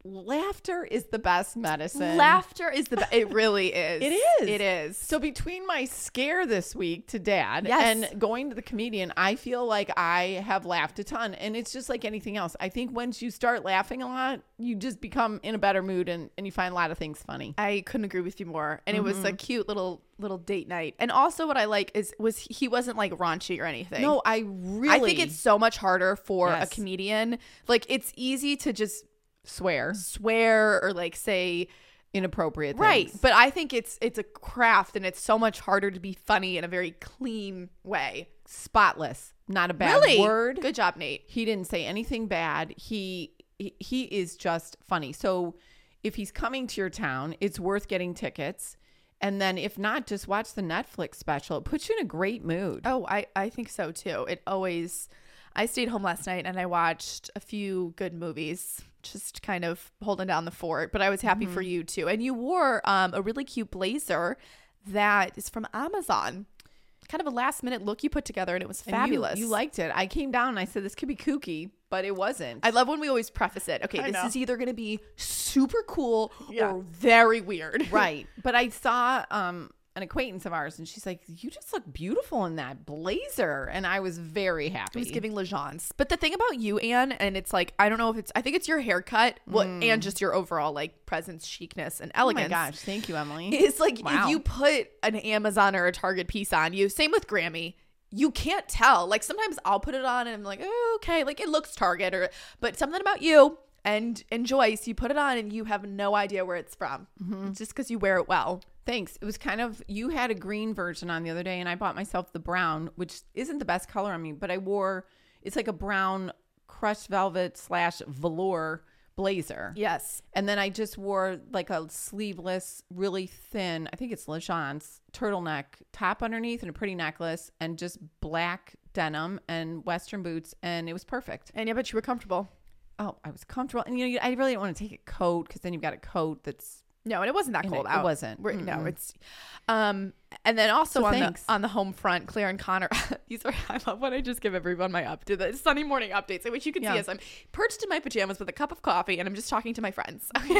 [SPEAKER 2] laughter is the best medicine.
[SPEAKER 1] Laughter is the best. It really is.
[SPEAKER 2] It is.
[SPEAKER 1] It is.
[SPEAKER 2] So between my scare this week to dad
[SPEAKER 1] Yes.
[SPEAKER 2] and going to the comedian, I feel like I have laughed a ton. And it's just like anything else. I think once you start laughing a lot, you just become in a better mood and, and you find a lot of things funny.
[SPEAKER 1] I couldn't agree with you more. And
[SPEAKER 2] Mm-hmm.
[SPEAKER 1] it was a cute little little date night. And also what I like is was he wasn't like raunchy or anything.
[SPEAKER 2] No, I really
[SPEAKER 1] I think it's so much harder for
[SPEAKER 2] Yes.
[SPEAKER 1] a comedian. Like it's easy to just
[SPEAKER 2] swear
[SPEAKER 1] swear or like say
[SPEAKER 2] inappropriate things.
[SPEAKER 1] right, but I think it's it's a craft and it's so much harder to be funny in a very clean way.
[SPEAKER 2] Spotless. Not a bad
[SPEAKER 1] Really?
[SPEAKER 2] word.
[SPEAKER 1] Good job, Nate.
[SPEAKER 2] He didn't say anything bad. He, he he is just funny. So if he's coming to your town, it's worth getting tickets. And then if not, just watch the Netflix special. It puts you in a great mood.
[SPEAKER 1] Oh, I, I think so too. It always, I stayed home last night and I watched a few good movies, just kind of holding down the fort. But I was happy for you too. And you wore um, a really cute blazer that is from Amazon. Kind of a last minute look you put together and it was
[SPEAKER 2] And you-
[SPEAKER 1] fabulous.
[SPEAKER 2] You, liked it. I came down and I said, this could be kooky, but it wasn't.
[SPEAKER 1] I love when we always preface it. Okay,
[SPEAKER 2] I
[SPEAKER 1] this
[SPEAKER 2] know.
[SPEAKER 1] is either going to be super cool
[SPEAKER 2] Yeah.
[SPEAKER 1] or very weird.
[SPEAKER 2] Right. But I saw um, an acquaintance of ours and she's like, you just look beautiful in that blazer. And I was very happy.
[SPEAKER 1] It was giving Legence. But the thing about you, Anne, and it's like, I don't know if it's, I think it's your haircut well, and just your overall like presence, chicness, and
[SPEAKER 2] Oh my
[SPEAKER 1] elegance.
[SPEAKER 2] gosh. Thank you, Emily.
[SPEAKER 1] Is like
[SPEAKER 2] Wow.
[SPEAKER 1] if you put an Amazon or a Target piece on you, same with Grammy, you can't tell. Like sometimes I'll put it on and I'm like, oh, okay, like it looks Target or, but something about you and and Joyce, you put it on and you have no idea where it's from, just because you wear it well.
[SPEAKER 2] Thanks. It was kind of, you had a green version on the other day and I bought myself the brown, which isn't the best color on me, but I wore, it's like a brown crushed velvet slash velour blazer.
[SPEAKER 1] Yes.
[SPEAKER 2] And then I just wore like a sleeveless, really thin, I think it's Legence turtleneck top underneath and a pretty necklace and just black denim and Western boots. And it was perfect.
[SPEAKER 1] And yeah, but you were comfortable.
[SPEAKER 2] Oh, I was comfortable. And you know, I really didn't want to take a coat because then you've got a coat that's,
[SPEAKER 1] No, and it wasn't that
[SPEAKER 2] You know,
[SPEAKER 1] cold
[SPEAKER 2] it
[SPEAKER 1] out.
[SPEAKER 2] wasn't.
[SPEAKER 1] We're, no,
[SPEAKER 2] Mm-mm.
[SPEAKER 1] it's um and then also
[SPEAKER 2] So
[SPEAKER 1] on
[SPEAKER 2] thanks.
[SPEAKER 1] the on the home front, Claire and Connor. These are I love when I just give everyone my up to the Sunday morning updates. I wish you could see
[SPEAKER 2] Yeah.
[SPEAKER 1] us. I'm perched in my pajamas with a cup of coffee and I'm just talking to my friends. Okay.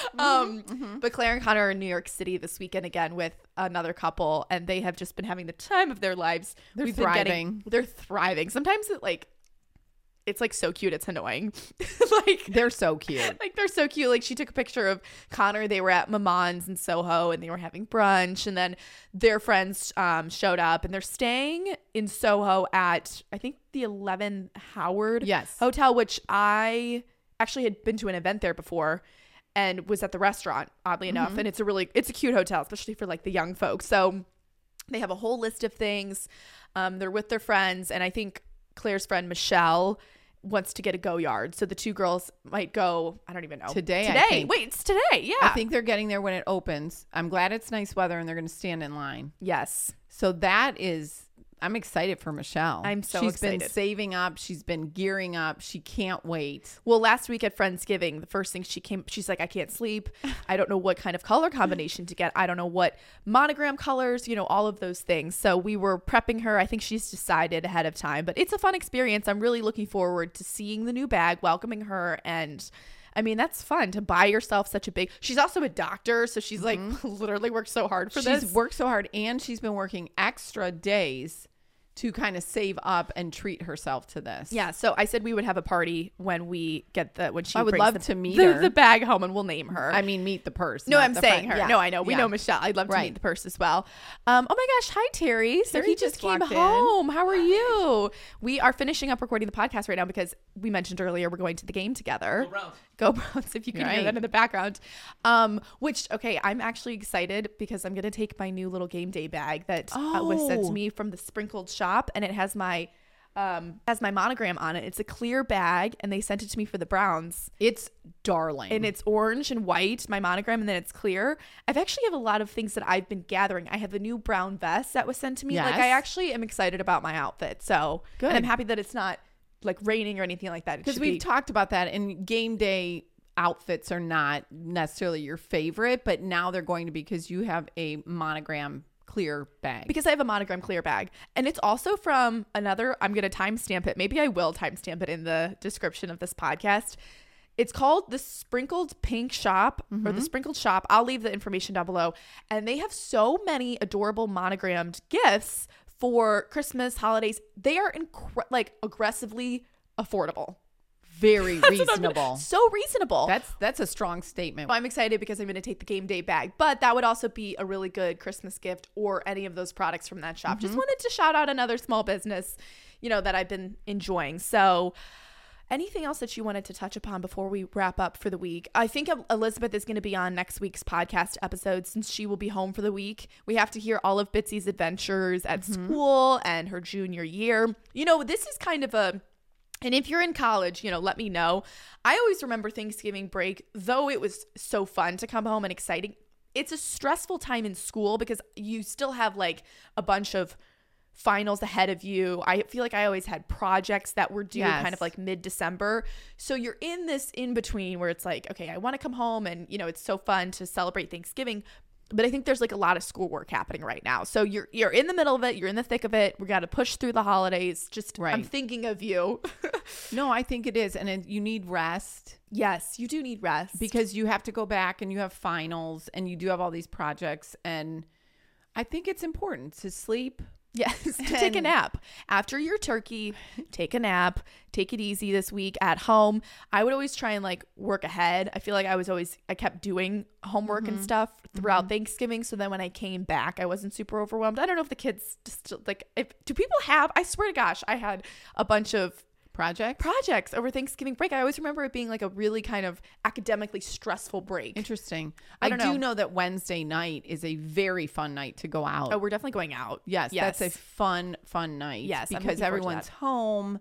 [SPEAKER 1] um but Claire and Connor are in New York City this weekend again with another couple and they have just been having the time of their lives.
[SPEAKER 2] They're
[SPEAKER 1] We've been getting-
[SPEAKER 2] thriving.
[SPEAKER 1] they're thriving. Sometimes it like it's like so cute it's annoying. like
[SPEAKER 2] they're so cute.
[SPEAKER 1] like they're so cute. Like she took a picture of Connor. They were at Maman's in Soho and they were having brunch. And then their friends um, showed up and they're staying in Soho at I think the eleven Howard
[SPEAKER 2] Yes.
[SPEAKER 1] Hotel, which I actually had been to an event there before and was at the restaurant, oddly enough.
[SPEAKER 2] Mm-hmm.
[SPEAKER 1] And it's a really it's a cute hotel, especially for like the young folks. So they have a whole list of things. Um, they're with their friends, and I think Claire's friend Michelle wants to get a go yard. So the two girls might go, I don't even know.
[SPEAKER 2] Today, I
[SPEAKER 1] Today.
[SPEAKER 2] think.
[SPEAKER 1] Wait, it's today. Yeah.
[SPEAKER 2] I think they're getting there when it opens. I'm glad it's nice weather and they're going to stand in line.
[SPEAKER 1] Yes.
[SPEAKER 2] So that is, I'm excited for Michelle.
[SPEAKER 1] I'm so
[SPEAKER 2] She's been
[SPEAKER 1] excited.
[SPEAKER 2] saving up. She's been gearing up. She can't wait.
[SPEAKER 1] Well, last week at Friendsgiving, the first thing she came, she's like, I can't sleep. I don't know what kind of color combination to get. I don't know what monogram colors, you know, all of those things. So we were prepping her. I think she's decided ahead of time, but it's a fun experience. I'm really looking forward to seeing the new bag, welcoming her. And I mean, that's fun to buy yourself such a big, she's also a doctor. So she's like literally worked so hard for
[SPEAKER 2] She's
[SPEAKER 1] this.
[SPEAKER 2] worked so hard and she's been working extra days to kind of save up and treat herself to this.
[SPEAKER 1] Yeah, so I said we would have a party when we get the when she
[SPEAKER 2] I would
[SPEAKER 1] brings
[SPEAKER 2] love
[SPEAKER 1] the,
[SPEAKER 2] to meet
[SPEAKER 1] the,
[SPEAKER 2] her.
[SPEAKER 1] the bag home and we'll name her.
[SPEAKER 2] I mean, meet the person.
[SPEAKER 1] no,
[SPEAKER 2] not
[SPEAKER 1] I'm
[SPEAKER 2] the
[SPEAKER 1] saying
[SPEAKER 2] friend.
[SPEAKER 1] her.
[SPEAKER 2] Yeah.
[SPEAKER 1] No, I know. We
[SPEAKER 2] Yeah.
[SPEAKER 1] know Michelle. I'd love to
[SPEAKER 2] Right.
[SPEAKER 1] meet the purse as well. Um, oh my gosh, hi Terry. So
[SPEAKER 2] Terry
[SPEAKER 1] he just
[SPEAKER 2] just
[SPEAKER 1] came
[SPEAKER 2] walked in.
[SPEAKER 1] home. How are you? We are finishing up recording the podcast right now because we mentioned earlier we're going to the game together.
[SPEAKER 3] Go Browns.
[SPEAKER 1] Go Browns, if you can hear
[SPEAKER 2] Right.
[SPEAKER 1] that in the background. Um, which, okay, I'm actually excited because I'm going to take my new little game day bag that uh, was sent to
[SPEAKER 2] Oh.
[SPEAKER 1] me from the Sprinkled shop, and it has my um has my monogram on it. It's a clear bag, and they sent it to me for the Browns.
[SPEAKER 2] It's darling.
[SPEAKER 1] And it's orange and white, my monogram, and then it's clear. I've actually have a lot of things that I've been gathering. I have a new brown vest that was sent to me. Like,
[SPEAKER 2] Yes.
[SPEAKER 1] I actually am excited about my outfit. So,
[SPEAKER 2] Good.
[SPEAKER 1] and I'm happy that it's not like raining or anything like that. It
[SPEAKER 2] Because
[SPEAKER 1] should
[SPEAKER 2] we've
[SPEAKER 1] be-
[SPEAKER 2] talked about that, and game day outfits are not necessarily your favorite, but now they're going to be because you have a monogram clear bag.
[SPEAKER 1] because I have a monogram clear bag, and it's also from another. I'm gonna timestamp it. Maybe I will timestamp it in the description of this podcast. It's called the Sprinkled Pink Shop
[SPEAKER 2] Mm-hmm.
[SPEAKER 1] or the Sprinkled Shop. I'll leave the information down below. And they have so many adorable monogrammed gifts for Christmas, holidays. They are incre- like aggressively affordable.
[SPEAKER 2] Very
[SPEAKER 1] That's what I'm gonna-
[SPEAKER 2] reasonable.
[SPEAKER 1] So reasonable.
[SPEAKER 2] That's that's a strong statement.
[SPEAKER 1] I'm excited because I'm going to take the game day bag, but that would also be a really good Christmas gift or any of those products from that shop.
[SPEAKER 2] Mm-hmm.
[SPEAKER 1] Just wanted to shout out another small business, you know, that I've been enjoying. So anything else that you wanted to touch upon before we wrap up for the week? I think Elizabeth is going to be on next week's podcast episode since she will be home for the week. We have to hear all of Bitsy's adventures at
[SPEAKER 2] Mm-hmm.
[SPEAKER 1] school and her junior year. You know, this is kind of a And if you're in college, you know, let me know. I always remember Thanksgiving break, though it was so fun to come home and exciting. It's a stressful time in school because you still have like a bunch of finals ahead of you. I feel like I always had projects that were due
[SPEAKER 2] Yes.
[SPEAKER 1] kind of like mid-December. So you're in this in between where it's like, okay, I want to come home and, you know, it's so fun to celebrate Thanksgiving. But I think there's like a lot of schoolwork happening right now. So you're you're in the middle of it. You're in the thick of it. We got to push through the holidays. Just
[SPEAKER 2] Right.
[SPEAKER 1] I'm thinking of you.
[SPEAKER 2] No, I think it is. And it, you need rest
[SPEAKER 1] Yes, you do need rest.
[SPEAKER 2] because you have to go back and you have finals and you do have all these projects. And I think it's important to sleep.
[SPEAKER 1] yes, to take a
[SPEAKER 2] and-
[SPEAKER 1] nap. After your turkey, take a nap. Take it easy this week at home. I would always try and like work ahead. I feel like I was always, I kept doing homework
[SPEAKER 2] Mm-hmm.
[SPEAKER 1] and stuff throughout Thanksgiving. So then when I came back, I wasn't super overwhelmed. I don't know if the kids just like, if, do people have, I swear to gosh, I had a bunch of
[SPEAKER 2] Project?
[SPEAKER 1] projects over Thanksgiving break. I always remember it being like a really kind of academically stressful break.
[SPEAKER 2] Interesting.
[SPEAKER 1] I
[SPEAKER 2] I,
[SPEAKER 1] don't
[SPEAKER 2] do
[SPEAKER 1] know.
[SPEAKER 2] know that Wednesday night is a very fun night to go out.
[SPEAKER 1] Oh, we're definitely going out.
[SPEAKER 2] Yes,
[SPEAKER 1] Yes.
[SPEAKER 2] that's a fun, fun night.
[SPEAKER 1] Yes, I'm
[SPEAKER 2] because
[SPEAKER 1] looking forward to
[SPEAKER 2] everyone's
[SPEAKER 1] that.
[SPEAKER 2] home,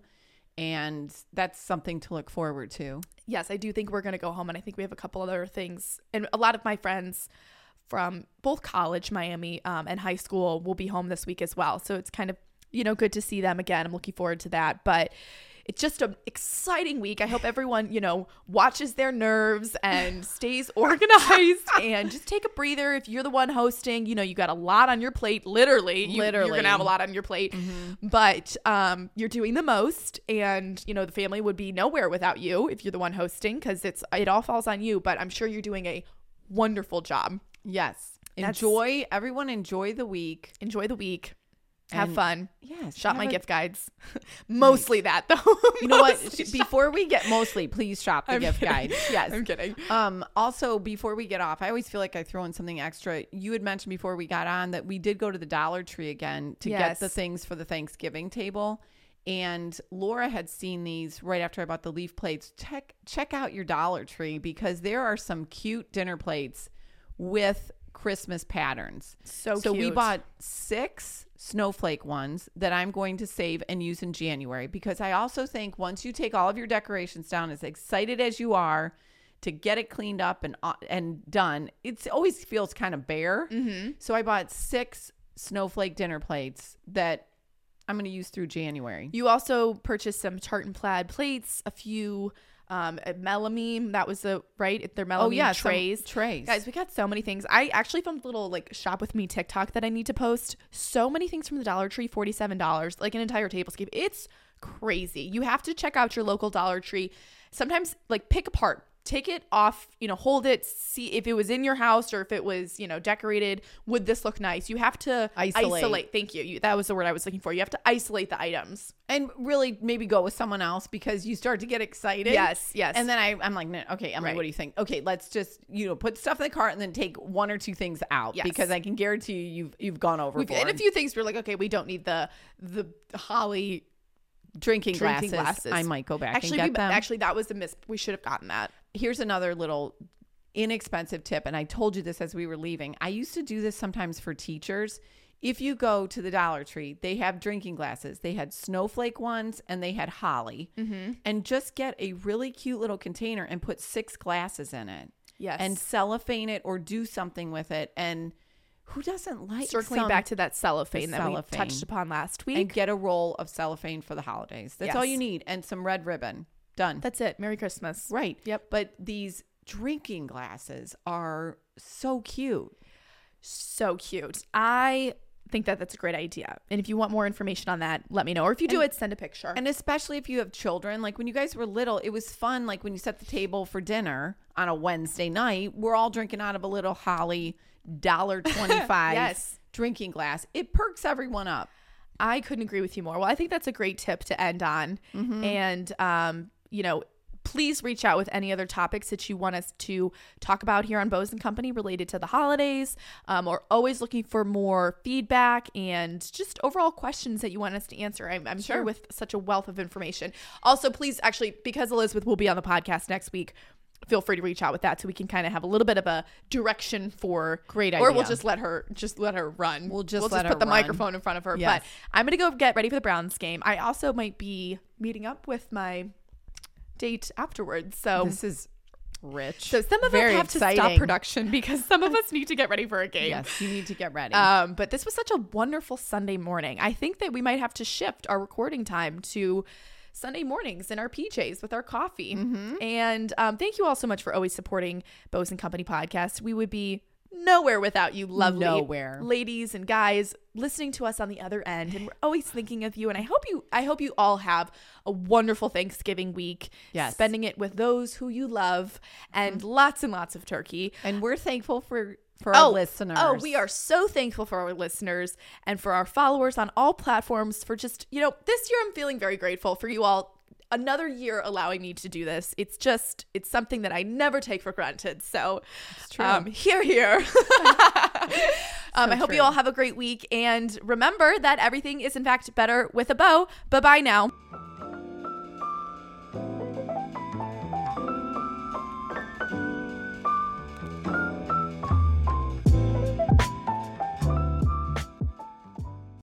[SPEAKER 2] and that's something to look forward to.
[SPEAKER 1] Yes, I do think we're going to go home. And I think we have a couple other things. And a lot of my friends from both college, Miami, um, and high school will be home this week as well. So it's kind of, you know, good to see them again. I'm looking forward to that. But it's just an exciting week. I hope everyone, you know, watches their nerves and stays organized and just take a breather. If you're the one hosting, you know, you got a lot on your plate, literally. You, You're
[SPEAKER 2] Literally.
[SPEAKER 1] going to have a lot on your plate. But um, you're doing the most. And, you know, the family would be nowhere without you if you're the one hosting because it's it all falls on you. But I'm sure you're doing a wonderful job.
[SPEAKER 2] Yes.
[SPEAKER 1] That's-
[SPEAKER 2] Enjoy, everyone enjoy the week.
[SPEAKER 1] Enjoy the week. Have
[SPEAKER 2] And-
[SPEAKER 1] fun.
[SPEAKER 2] Yes.
[SPEAKER 1] Shop
[SPEAKER 2] have
[SPEAKER 1] my
[SPEAKER 2] a-
[SPEAKER 1] gight guides. Mostly that, though.
[SPEAKER 2] You know what?
[SPEAKER 1] Mostly shop-
[SPEAKER 2] Before we get, mostly, please shop the
[SPEAKER 1] I'm
[SPEAKER 2] gift
[SPEAKER 1] kidding.
[SPEAKER 2] guide. Yes.
[SPEAKER 1] I'm kidding.
[SPEAKER 2] Um, also, before we get off, I always feel like I throw in something extra. You had mentioned before we got on that we did go to the Dollar Tree again to
[SPEAKER 1] Yes.
[SPEAKER 2] get the things for the Thanksgiving table. And Laura had seen these right after I bought the leaf plates. Check check out your Dollar Tree because there are some cute dinner plates with Christmas patterns.
[SPEAKER 1] So
[SPEAKER 2] So we
[SPEAKER 1] cute.
[SPEAKER 2] bought six snowflake ones that I'm going to save and use in January because I also think once you take all of your decorations down, as excited as you are to get it cleaned up and uh, and done, it always feels kind of bare.
[SPEAKER 1] Mm-hmm.
[SPEAKER 2] So I bought six snowflake dinner plates that I'm going to use through January.
[SPEAKER 1] You also purchased some tartan plaid plates, a few um at Melamine. That was the right. They're Melamine
[SPEAKER 2] Oh yeah, some
[SPEAKER 1] trays.
[SPEAKER 2] trays.
[SPEAKER 1] Guys, we got so many things. I actually found a little like shop with me TikTok that I need to post. So many things from the Dollar Tree, forty-seven dollars, like an entire tablescape. It's crazy. You have to check out your local Dollar Tree. Sometimes like pick apart, take it off, you know, hold it, see if it was in your house or if it was, you know, decorated. Would this look nice? You have to
[SPEAKER 2] Isolate.
[SPEAKER 1] isolate. Thank you. you. That was the word I was looking for. You have to isolate the items.
[SPEAKER 2] And really maybe go with someone else because you start to get excited.
[SPEAKER 1] Yes, yes.
[SPEAKER 2] And then I, I'm like, no, okay, Emily,
[SPEAKER 1] Right.
[SPEAKER 2] what do you think? Okay, let's just, you know, put stuff in the cart and then take one or two things out
[SPEAKER 1] Yes.
[SPEAKER 2] because I can guarantee you you've, you've gone overboard.
[SPEAKER 1] We've, and a few things we're like, okay, we don't need the the holly
[SPEAKER 2] drinking,
[SPEAKER 1] drinking
[SPEAKER 2] glasses.
[SPEAKER 1] glasses.
[SPEAKER 2] I might go back
[SPEAKER 1] actually
[SPEAKER 2] and
[SPEAKER 1] we,
[SPEAKER 2] get them.
[SPEAKER 1] actually that was a miss. We should have gotten that.
[SPEAKER 2] Here's another little inexpensive tip. And I told you this as we were leaving. I used to do this sometimes for teachers. If you go to the Dollar Tree, they have drinking glasses. They had snowflake ones and they had holly.
[SPEAKER 1] Mm-hmm.
[SPEAKER 2] And just get a really cute little container and put six glasses in it.
[SPEAKER 1] Yes.
[SPEAKER 2] And cellophane it or do something with it. And who doesn't like
[SPEAKER 1] circling
[SPEAKER 2] some-
[SPEAKER 1] back to that cellophane
[SPEAKER 2] the
[SPEAKER 1] that
[SPEAKER 2] cellophane.
[SPEAKER 1] we touched upon last week.
[SPEAKER 2] and get a roll of cellophane for the holidays. That's all
[SPEAKER 1] Yes.
[SPEAKER 2] you need. And some red ribbon. Done.
[SPEAKER 1] That's it. Merry Christmas.
[SPEAKER 2] right.
[SPEAKER 1] Yep.
[SPEAKER 2] But these drinking glasses are so cute.
[SPEAKER 1] So cute. I think that that's a great idea. And if you want more information on that, let me know. Or if you do
[SPEAKER 2] and,
[SPEAKER 1] it, send a picture.
[SPEAKER 2] And especially if you have children, like when you guys were little, it was fun. Like when you set the table for dinner on a Wednesday night, we're all drinking out of a little Holly one dollar and twenty-five cents
[SPEAKER 1] yes.
[SPEAKER 2] drinking glass. It perks everyone up.
[SPEAKER 1] I couldn't agree with you more. Well, I think that's a great tip to end on. Mm-hmm. And, um, you know, please reach out with any other topics that you want us to talk about here on Bows and Company related to the holidays. Um, we're always looking for more feedback and just overall questions that you want us to answer. I'm, I'm sure. here with such a wealth of information. Also, please, actually, because Elizabeth will be on the podcast next week, feel free to reach out with that so we can kind of have a little bit of a direction for
[SPEAKER 2] great idea.
[SPEAKER 1] Or we'll just let her just let her run.
[SPEAKER 2] We'll just,
[SPEAKER 1] we'll
[SPEAKER 2] let
[SPEAKER 1] just
[SPEAKER 2] her
[SPEAKER 1] put the
[SPEAKER 2] run.
[SPEAKER 1] microphone in front of her.
[SPEAKER 2] Yes.
[SPEAKER 1] But I'm gonna go get ready for the Browns game. I also might be meeting up with my date afterwards. So
[SPEAKER 2] this is rich.
[SPEAKER 1] So some of
[SPEAKER 2] Very
[SPEAKER 1] us have
[SPEAKER 2] exciting.
[SPEAKER 1] to stop production because some of us need to get ready for a game.
[SPEAKER 2] Yes, you need to get ready.
[SPEAKER 1] Um, but this was such a wonderful Sunday morning. I think that we might have to shift our recording time to Sunday mornings in our P Js with our coffee.
[SPEAKER 2] Mm-hmm.
[SPEAKER 1] And um, thank you all so much for always supporting Bows and Company podcast. We would be nowhere without you lovely
[SPEAKER 2] Nowhere.
[SPEAKER 1] ladies and guys listening to us on the other end. And we're always thinking of you. And I hope you, I hope you all have a wonderful Thanksgiving week.
[SPEAKER 2] Yes.
[SPEAKER 1] Spending it with those who you love and mm-hmm. lots and lots of turkey.
[SPEAKER 2] And we're thankful for for our
[SPEAKER 1] oh,
[SPEAKER 2] listeners.
[SPEAKER 1] Oh, we are so thankful for our listeners and for our followers on all platforms for just, you know, this year I'm feeling very grateful for you all. Another year allowing me to do this. It's just, it's something that I never take for granted. So,
[SPEAKER 2] it's true.
[SPEAKER 1] Um, here, here. um,
[SPEAKER 2] so
[SPEAKER 1] I hope
[SPEAKER 2] true.
[SPEAKER 1] you all have a great week. And remember that everything is, in fact, better with a bow. Bye-bye now.